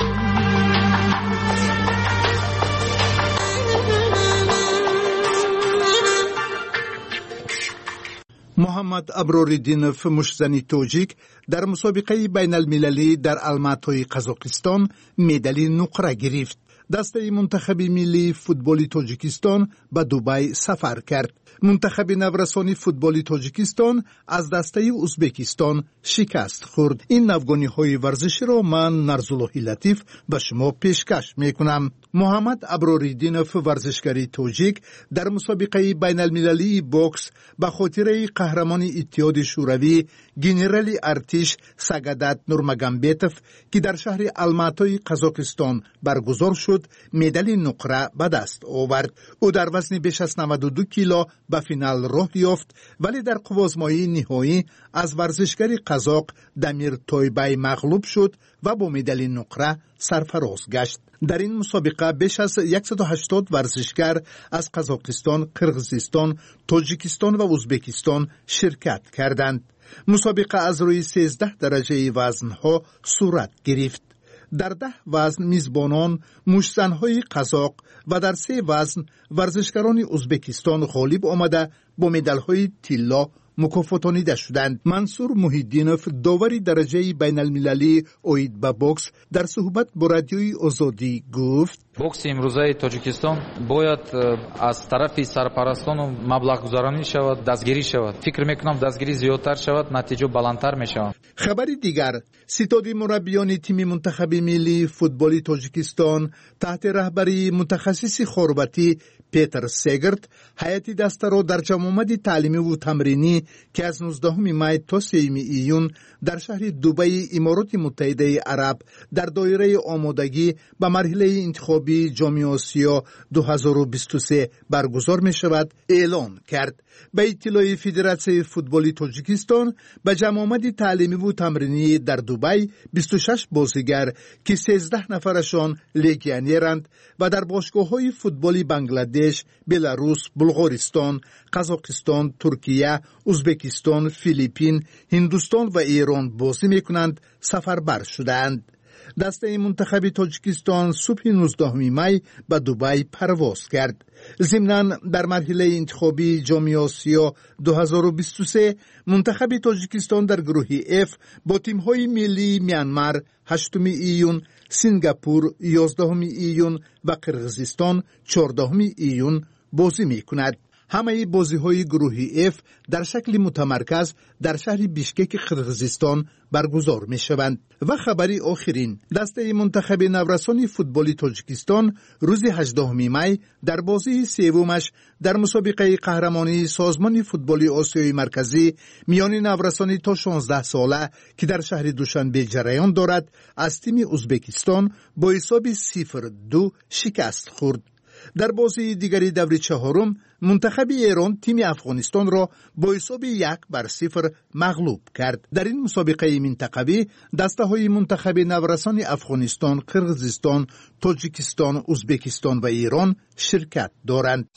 محمد ابراریدینов مشزنی توجیک در مسابقه بین المللی در الماتای قزاقستان مدال نقره گرفت. دسته منتخب ملی فوتبال تاجیکستان به دبی سفر کرد. منتخب نورسانی فوتبال تاجیکستان از دسته ازبکستان شکست خورد. این نوگانی های ورزشی را من نرزاللهی لطیف به شما پیشکش می کنم. محمد ابراریدینov ورزشکاری تاجیک در مسابقه بین المللی بوکس به خاطر قهرمان اتحاد شوروی گنرال ارتش سگادات نورماگامبتوف که در شهر الماتای قزاقستان برگزار شد مدال نقره به دست آورد. او در وزن بیش از نود و دو کیلو به فینال راه یافت، ولی در قوازمایی نهایی از ورزشکار قزاق دمیر تویبای مغلوب شد و با مدال نقره سرفراز گشت. در این مسابقه بیش از صد و هشتاد ورزشکار از قزاقستان، قرغیزستان، تاجیکستان و ازبکستان شرکت کردند. مسابقه از روی سیزده درجه وزنها صورت گرفت. در ده وزن میزبانان مشتزن‌های قزاق و در سه وزن ورزشکاران ازبکستان غالب آمده با مدال‌های طلا مکافاتانیده شدند. منصور محیدینov داوری درجه بین المللی اوید به بوکس در صحبت با رادیوی آزادی گفت: بوکس امروزه تاجیکستان باید از طرف سرپرستان مبلغ گذارانی شود، دستگیری شود. فکر میکنم دستگیری زیادتر شود، نتیجه بلندتر میشود. خبری دیگر، ستاد مربیان تیم منتخب ملی فوتبال تاجیکستان تحت رهبری متخصص خربتی پیتر سگرت هیئت دسته را در جمع آمد تعلیمی و تمرینی که از نوزدهم می تا سوم ایون در شهر دبی امارات متحده عرب در دایره آمادگی به مرحله انتخابی جام آسیا دو هزار و بیست و سه برگزار می شود اعلان کرد. به اطلاع فدراسیون فوتبال تاجیکستان به جمع آمد تعلیمی و تمرینی در دبی بیست و شش بازیگر که سیزده نفرشان لگیونرند و در باشگاه‌های فوتبال بنگلادش، بلاروس، بلغارستان، قزاقستان، ترکیه، ازبکستان، فیلیپین، هندوستان و ایران بازی می‌کنند سفربر شدند. دسته منتخب تاجیکستان صبح نوزدهم می به دبی پرواز کرد. ضمناً در مرحله انتخابی جام آسیا دو هزار و بیست و سه منتخب تاجیکستان در گروه اف با تیم‌های ملی میانمار هشتم ایون، سنگاپور یازدهم ایون و قرغیزستان چهاردهم ایون بازی می‌کند. همه بازی‌های گروه اف در شکل متمرکز در شهر بیشکک قرغیزستان برگزار می‌شوند. و خبری آخرین، دسته منتخب نورسانی فوتبال تاجیکستان روز هجدهم می در بازی سومش در مسابقه قهرمانی سازمان فوتبال آسیای مرکزی میان نورسانی تا شانزده ساله که در شهر دوشنبه جریان دارد از تیم ازبکستان با حساب صفر دو شکست خورد. در بازی دیگری دور چهارم منتخب ایران تیم افغانستان را با حساب یک بر صفر مغلوب کرد. در این مسابقه منطقوی دسته های منتخب نورسان افغانستان، قرغیزستان، تاجیکستان، ازبکستان و ایران شرکت دارند.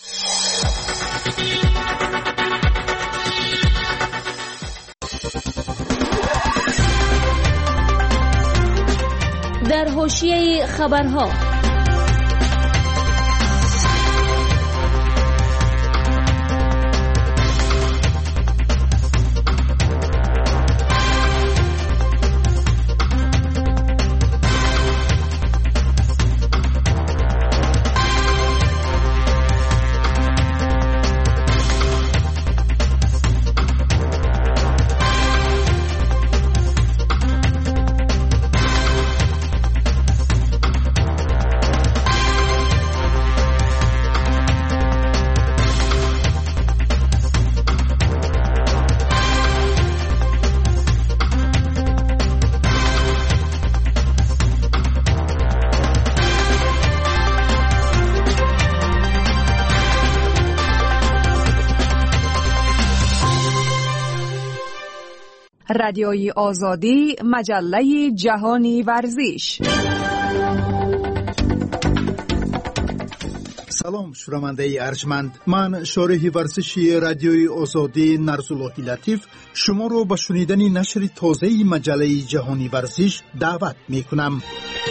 در حاشیه خبرها رادیوی آزادی، مجله جهانی ورزش. سلام شنونده ارجمند، من شارح ورزشی رادیوی آزادی نرسالله لطیف شما رو به شنیدن نشر تازه مجله جهانی ورزش دعوت می کنم.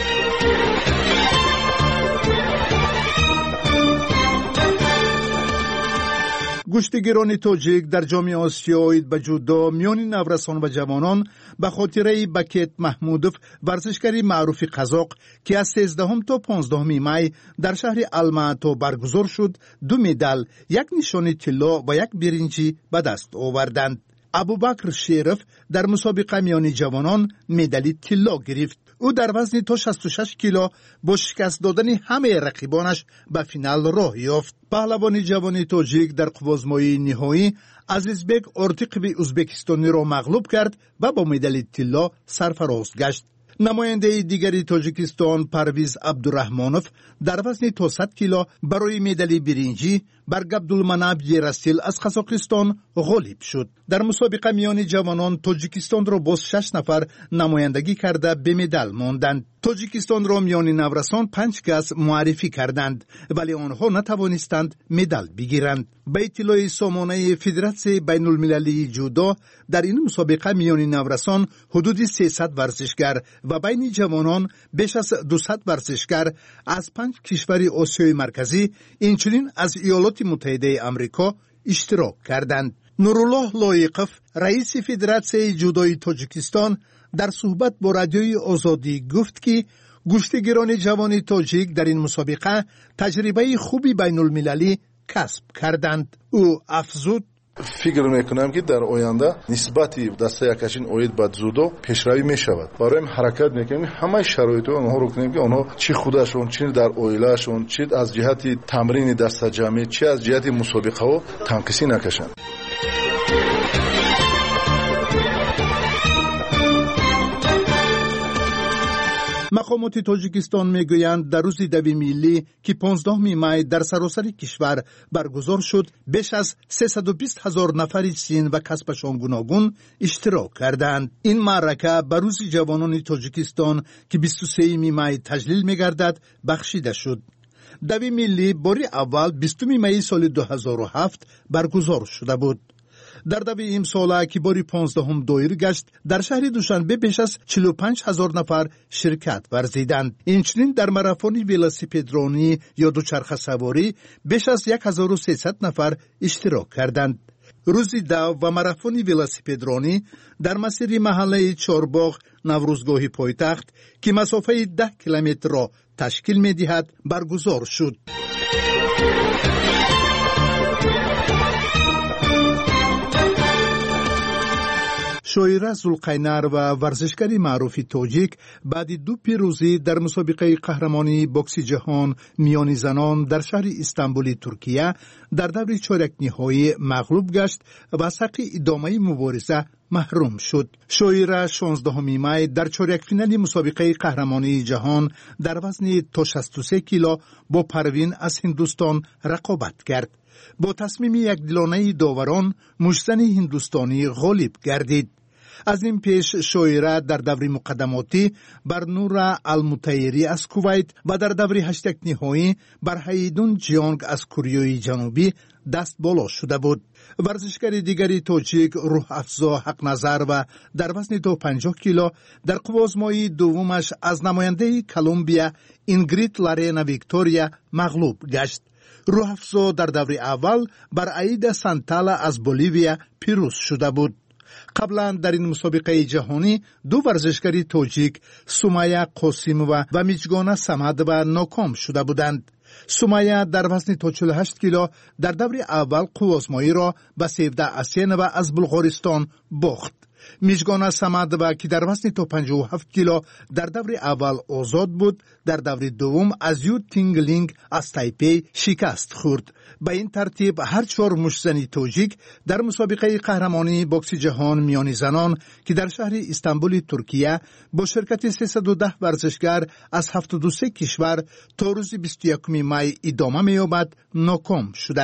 گشتگیران تاجیک در جام آسیا آید به جودو میان نورسان و جوانان به خاطره بکت محمودوف ورزشکاری معروف قزاق که از سیزدهم تا پانزدهم می در شهر الماتا برگزار شد دو مدال، یک نشان طلا و یک برنجی به دست آوردند. ابوبکر شریف در مسابقه میان جوانان مدال طلا گرفت. او در وزن تا شصت و شش کیلو با شکست دادن همه رقیبانش به فینال راه یافت. پهلوان جوان تاجیک در قوازمایی نهایی عزیزبک ارتقی ازبکستانی را مغلوب کرد و با مدال طلا سرفراز گشت. نماینده دیگری تاجیکستان پرویز عبدالرحمانوف در وزن تا صد کیلو برای مدال برنجی بر عبدالمناب یرسیل از قزاقستان غالب شد. در مسابقه میان جوانان تاجیکستان را باز شش نفر نمایندگی کرده به مدال ماندند. تاجیکستان را میان نورسان پنج کس معرفی کردند ولی آنها نتوانستند مدال بگیرند. به اطلاع سامانه فدراسیون بین المللی جودو در این مسابقه میان نورسان حدود سیصد ورزشگر و بین جوانان بیش از دویست ورزشگر از پنج کشور آسیای مرکزی اینچنین از ایالات متحده آمریکا اشتراک کردند. نورالله لایقف رئیس فدراسیون جودوی تاجیکستان در صحبت با رادیوی آزادی گفت که گشتگیران جوان تاجیک در این مسابقه تجربه خوبی بین المللی کسب کردند. او افزود: فکر میکنم که در آینده نسبتی دسته یکشین اوید به جودو پیشروی میشود. برای حرکت میکنیم همه شرایط آنها رو کنیم که آنها چی خودشون چی در اویلاشون چی از جهت تمرین دسته جمعی چی از جهت مسابقه ها تنقیصی نکشند. مقامات تاجیکستان میگویند در روز دوی ملی که پانزدهم می در سراسر کشور برگزار شد بیش از سیصد و بیست هزار نفر سین و کسبشان گوناگون اشتراک کردند. این معرکه به روز جوانان تاجیکستان که بیست و سوم می تجلیل میگردد بخشیده شد. دوی ملی باری اول بیستم می سال دو هزار و هفت برگزار شده بود. در دوی امساله که باری پانزدهم دایر گشت در شهر دوشنبه بیش از چهل و پنج هزار نفر شرکت ورزیدند. اینچنین در ماراتون ولاسیپدرانی یا دوچرخه سواری بیش از هزار و سیصد نفر اشتراک کردند. روز دو و ماراتون ولاسیپدرانی در مسیر محله چهارباغ نوروزگاه پایتخت که مسافه ده کیلومتر را تشکیل می‌دهد برگزار شد. شاعره زلقینر و ورزشکاری معروف تاجیک بعد دو پیروزی در مسابقه قهرمانی بوکس جهان میان زنان در شهر استانبول ترکیه در دور چهارک نهایی مغلوب گشت و سقی ادامه مبارزه محروم شد. شاعره شانزدهم می در چهارک فینال مسابقه قهرمانی جهان در وزن تا شصت و سه کیلو با پروین از هندوستان رقابت کرد. با تصمیم یک دلانه داوران مجزن هندوستانی غالب گردید. از این پیش شاعره در دور مقدماتی بر نورا المطیری از کویت و در دور هشتک نهایی بر هیدون جیانگ از کوریای جنوبی دست بالا شده بود. ورزشکار دیگری تاجیک روح افزا حق نظر و در وزن تا پنجاه کیلو در قوازمایی دومش از نماینده کلمبیا اینگریت لارینا ویکتوریا مغلوب گشت. روح افزا در دور اول بر عیدا سانتالا از بولیویا پیروز شده بود. قبلا در این مسابقه جهانی دو ورزشکاری تاجیک سومایا قاسیمووا و میجگانا سمدووا ناکام شده بودند. سومایا در وزن تا چهل و هشت کیلو در دور اول قوازمایی را به سیفده اسینووا از بلغارستان باخت. میجگانا سمدووا که در وزن تا پنجاه و هفت کیلو در دور اول آزاد بود در دور دوم از یو تینگلینگ از تایپی شکست خورد. به این ترتیب هر چهار مشتزنی تاجیک در مسابقه قهرمانی بوکس جهان میان زنان که در شهر استانبول ترکیه با شرکت سیصد و ده ورزشگر از هفتاد و سه کشور تا روز بیست و یکم می ادامه می‌یابد ناکام شدند.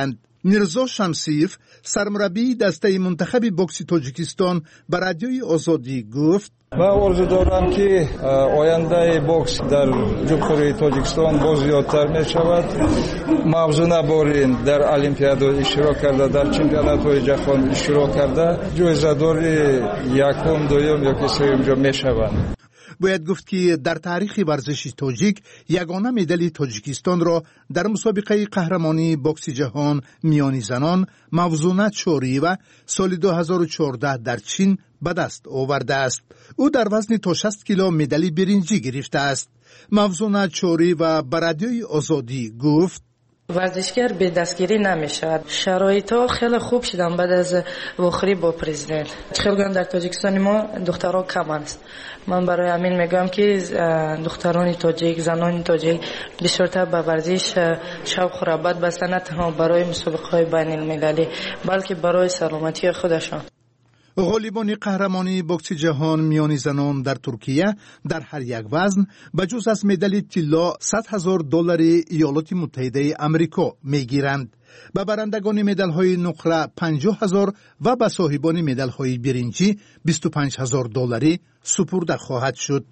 میرزا شمسیف سرمربی دسته منتخب بوکس تاجیکستان به رادیوی آزادی گفت: من آرزو دارم که آینده بوکس در جمهوری تاجیکستان باز زیادتر می شود. موضوع نبارین در المپیاد اشتراک کرده، در چمپیونات های جهان اشتراک کرده، جایزه دار یکم، دوم یا سوم جا می شوند. باید گفت که در تاریخ ورزش تاجیک یگانه مدال تاجیکستان را در مسابقه قهرمانی بوکس جهان میان زنان موزونت شوری و سال دو هزار و چهارده در چین به دست آورده است. او در وزن تا شصت کیلو مدال برنجی گرفته است. موزونت شوری و به رادیوی آزادی گفت: ورزشگر به دستگیری نمی شود. شرایط ها خیلی خوب شدن بعد از واخری با پرزیدنت. خیلی در تاجیکستان ما دخترها کم است. من برای همین میگم که دختران تاجیک، زنان تاجیک بیشتر به ورزش شوق و رغبت بستن، نه تنها برای مسابقه های بین المللی بلکه برای سلامتی خودشان. غالیبان قهرمانی بوکس جهان میان زنان در ترکیه در هر یک وزن به جز از مدال طلا صد هزار دلار ایالات متحده آمریکا میگیرند. به برندگان مدال های نقره پنجاه هزار و به صاحبان مدال های برنجی بیست و پنج هزار دلاری سپرده خواهد شد.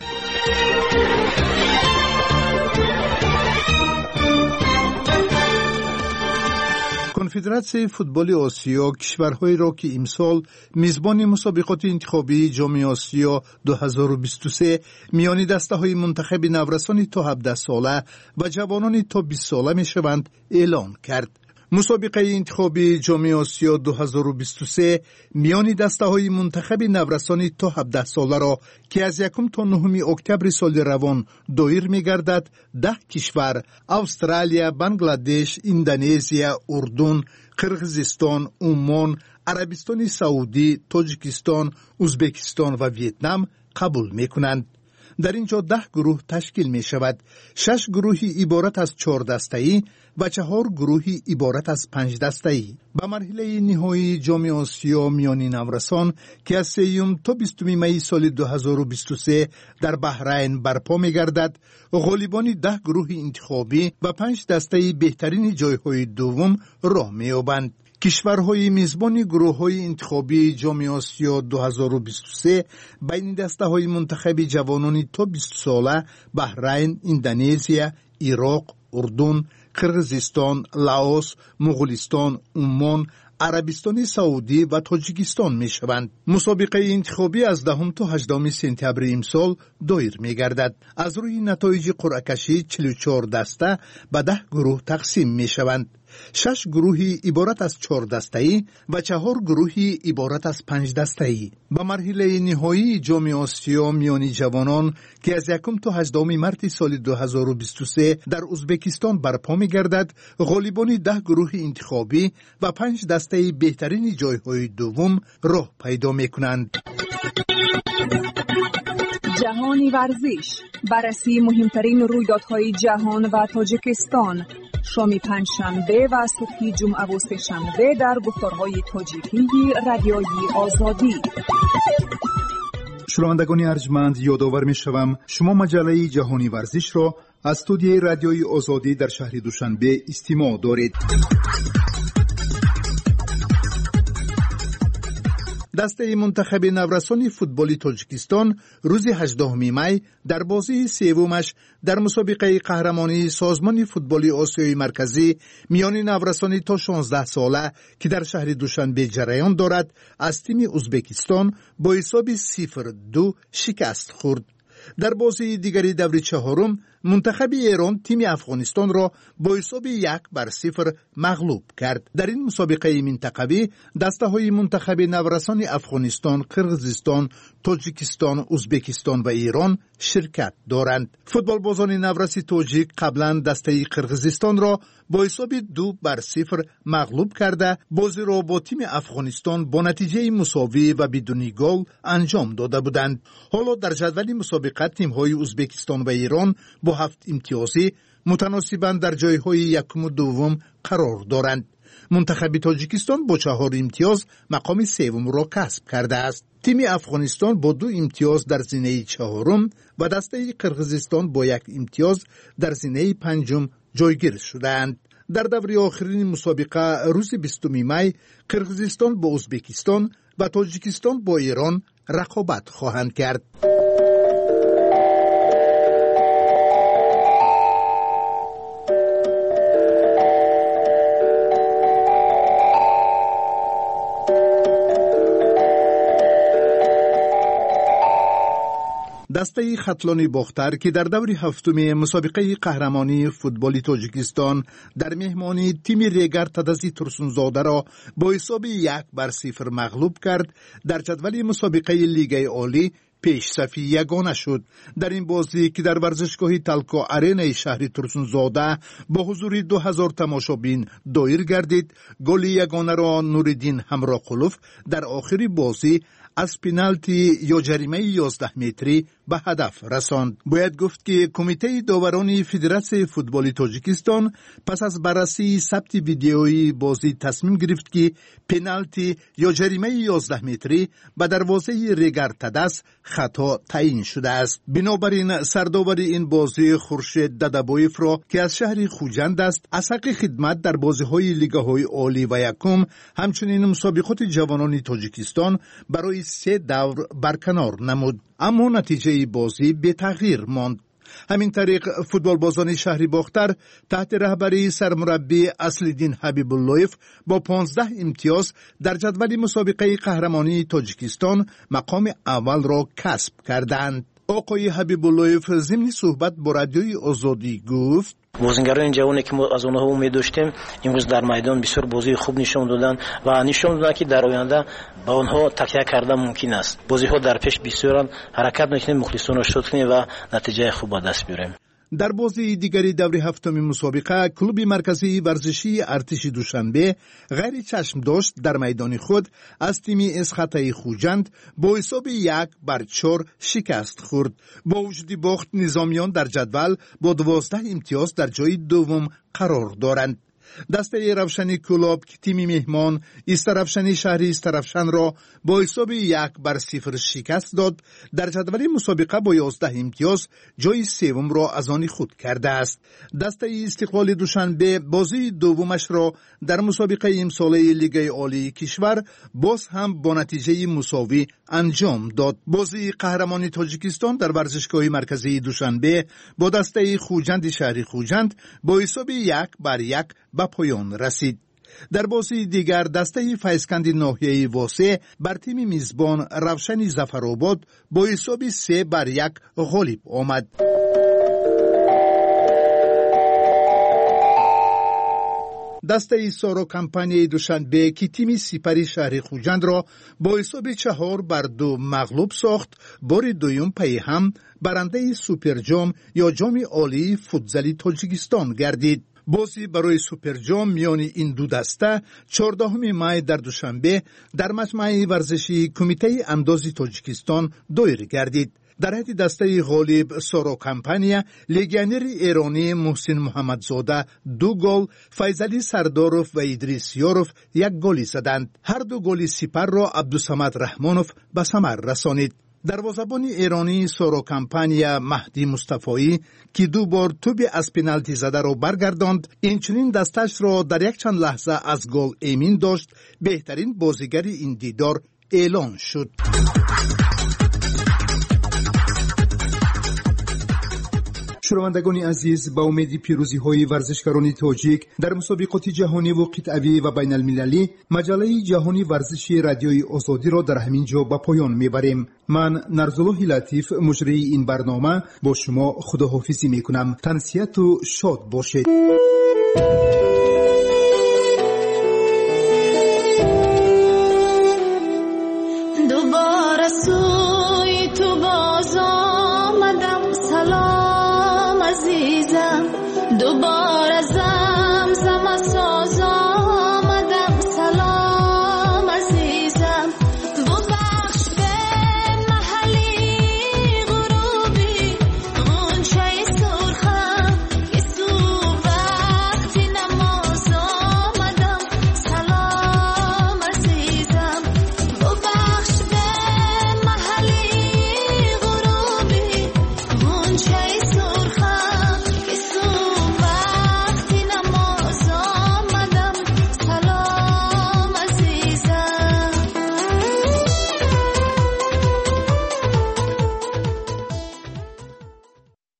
کنفدراسیون فوتبال آسیا کشورهایی را که امسال میزبان مسابقات انتخابی جام آسیا دو هزار و بیست و سه میان دسته‌های منتخب نورسان تا هفده ساله و جوانان تا بیست ساله میشوند اعلان کرد. مسابقه انتخابی جام آسیا دو هزار و بیست و سه میان دسته‌های منتخب نورسان تا هفده ساله را که از یکم تا نهم اکتبر سال روان دایر می‌گردد، ده کشور استرالیا، بنگلادش، اندونزیا، اردن، قرقیزستان، عمان، عربستان سعودی، تاجیکستان، ازبکستان و ویتنام قبول می‌کنند. در اینجا ده گروه تشکیل می شود. شش گروهی عبارت از چهار دسته‌ای و چهار گروهی عبارت از پنج دسته‌ای. به مرحله نهایی جام آسیا میان نورسان که از سوم تا بیستم می سال دو هزار و بیست و سه در بحرین برپا می گردد، غالیبان ده گروه انتخابی و پنج دسته بهترین جایهای دوم راه می یابند. کشورهای میزبان گروه‌های انتخابی جام آسیا دو هزار و بیست و سه بین دسته‌های منتخب جوانان تا بیست ساله بحرین، اندونزیا، عراق، اردن، قرقیزستان، لاوس، مغولستان، عمان، عربستان سعودی و تاجیکستان می شوند. مسابقه انتخابی از دهم تا هجدهم سپتامبر امسال دایر می گردد. از روی نتایج قرعه کشی چهل و چهار دسته به ده گروه تقسیم می شوند. شش گروهی عبارت از چهار دسته‌ای و چهار گروهی عبارت از پنج دسته‌ای. به مرحله نهایی جام آسیا میان جوانان که از یکم تا هجدهم مارس سال دو هزار و بیست و سه در ازبکستان برپا می‌گردد، غالیبان ده گروه انتخابی و پنج دسته بهترین جایهای دوم راه پیدا می‌کنند. جهانی ورزش، بررسی مهمترین رویدادهای جهان و تاجیکستان، شام پنجشنبه و صبح جمعه و سه‌شنبه در گفتارهای تاجیکی رادیوی آزادی. شنوندگان ارجمند، یادآور می‌شوم شما مجله جهانی ورزش را از استودیوی رادیوی آزادی در شهر دوشنبه استماع دارید. دسته منتخب نورسان فوتبال تاجیکستان روز هجدهم می در بازی سومش در مسابقه قهرمانی سازمان فوتبال آسیای مرکزی میان نورسان تا شانزده ساله که در شهر دوشنبه جریان دارد از تیم ازبکستان با حساب صفر دو شکست خورد. در بازی دیگری دور چهارم منتخب ایران تیم افغانستان را با حساب یک بر صفر مغلوب کرد. در این مسابقه منطقوی دسته های منتخب نورسان افغانستان، قرقیزستان، تاجیکستان، ازبکستان و ایران شرکت دارند. فوتبال بازان نورس تاجیک قبلا دسته قرقیزستان را با حساب دو بر صفر مغلوب کرده بازی را با تیم افغانستان با نتیجه مساوی و بدون گل انجام داده بودند. حالا در جدول مسابقه تیم های ازبکستان و ایران با هفت امتیازی متناسباً در جایهای یکم و دوم قرار دارند. منتخب تاجیکستان با چهار امتیاز مقام سوم را کسب کرده است. تیم افغانستان با دو امتیاز در زینه چهارم و دسته قرقیزستان با یک امتیاز در زینه پنجم جایگیر شدند. در دوره آخرین مسابقه روز بیستم می قرقیزستان با ازبکستان و تاجیکستان با ایران رقابت خواهند کرد. دسته خطلان باختر که در دور هفتم مسابقه قهرمانی فوتبال تاجیکستان در مهمانی تیم ریگر تدزی ترسونزاده را با حساب یک بر صفر مغلوب کرد، در جدول مسابقه لیگ عالی پیش صفی یگانه شد. در این بازی که در ورزشگاه تلکا آرینای شهر ترسونزاده با حضور دو هزار تماشابین دایر گردید، گل یگانه را نوردین همراقلوف در آخر بازی از پنالتی یا جریمه یازده متری به هدف رساند. باید گفت که کمیته داوران فدراسیون فوتبال تاجیکستان پس از بررسی ثبت ویدیویی بازی تصمیم گرفت که پنالتی یا جریمه یازده متری به دروازه ریگر تدس خطا تعیین شده است. بنابراین سرداور این بازی خورشید ددبایف را که از شهر خوجند است از حق خدمت در بازی‌های لیگ‌های عالی و یکم همچنین مسابقات جوانان تاجیکستان برای سه دور برکنار نمود، اما نتیجه بازی به تغییر ماند. همین طریق فوتبال بازان شهری باختر تحت رهبری سرمربی اصل‌الدین حبیب اللهیف با پانزده امتیاز در جدول مسابقه قهرمانی تاجیکستان مقام اول را کسب کردند. آقای حبیب اللهیف ضمن صحبت با رادیوی آزادی گفت: بازیگران جوانی که ما از اونها امید داشتیم امروز در میدان بسیار بازی خوب نشون دادن و نشون دادن که در آینده با اونها تکیه کردن ممکن است. بازی‌ها در پیش بسیارن، حرکت میکنیم، مخلصانه را شاد کنیم و نتیجه خوب به دست بیاریم. در بازی دیگری دور هفتم مسابقه کلوب مرکزی ورزشی ارتش دوشنبه غیر چشم داشت در میدان خود از تیم اسخطه خوجند با حساب یک بر چهار شکست خورد. با وجود باخت نظامیان در جدول با دوازده امتیاز در جای دوم قرار دارند. دسته روشنی کلوب که تیم مهمان استرفشنی شهری استرفشن را با حساب یک بر صفر شکست داد، در جدول مسابقه با یازده امتیاز جای سوم را از آن خود کرده است. دسته استقلال دوشنبه بازی دومش را در مسابقه امساله لیگ عالی کشور باز هم با نتیجه مساوی انجام داد. بازی قهرمانی تاجیکستان در ورزشگاه مرکزی دوشنبه با دسته خوجند شهری خوجند با حساب یک بر یک به پایان رسید. در بازی دیگر دسته فیضکند ناحیه واسه بر تیم میزبان روشن ظفرآباد با حساب سه بر یک غالب آمد. دسته سارا کمپانی دوشنبه که تیم سپری شهر خوجند را با حساب چهار بر دو مغلوب ساخت، بار دویم پی هم برنده سوپر جام یا جام عالی فوتزال تاجیکستان گردید. بازی برای سوپر جام میان این دو دسته چهاردهم می در دوشنبه در مجمع ورزشی کمیته اندازی تاجیکستان دایر گردید. در حد دسته غالب سارا کمپانیا لگیونر ایرانی محسن محمدزاده دو گل، فیضعلی سرداروف و ادریس یاروف یک گلی زدند. هر دو گل سپر را عبدالصمد رحمانوف به ثمر رسانید. دروازه‌بان ایرانی سارا کمپانیا مهدی مصطفایی که دو بار توپ از پنالتی زده را برگرداند، اینچنین دستش را در یک چند لحظه از گل امین داشت، بهترین بازیگر این دیدار اعلان شد. شنوندگان عزیز، با امید پیروزی های ورزشکاران تاجیک در مسابقات جهانی و قطعی و بین المللی، مجله جهانی ورزشی رادیوی آزادی را در همین جا به پایان میبریم. من نرزالله لطیف مجری این برنامه با شما خداحافظی میکنم. تنسیت و شاد باشید.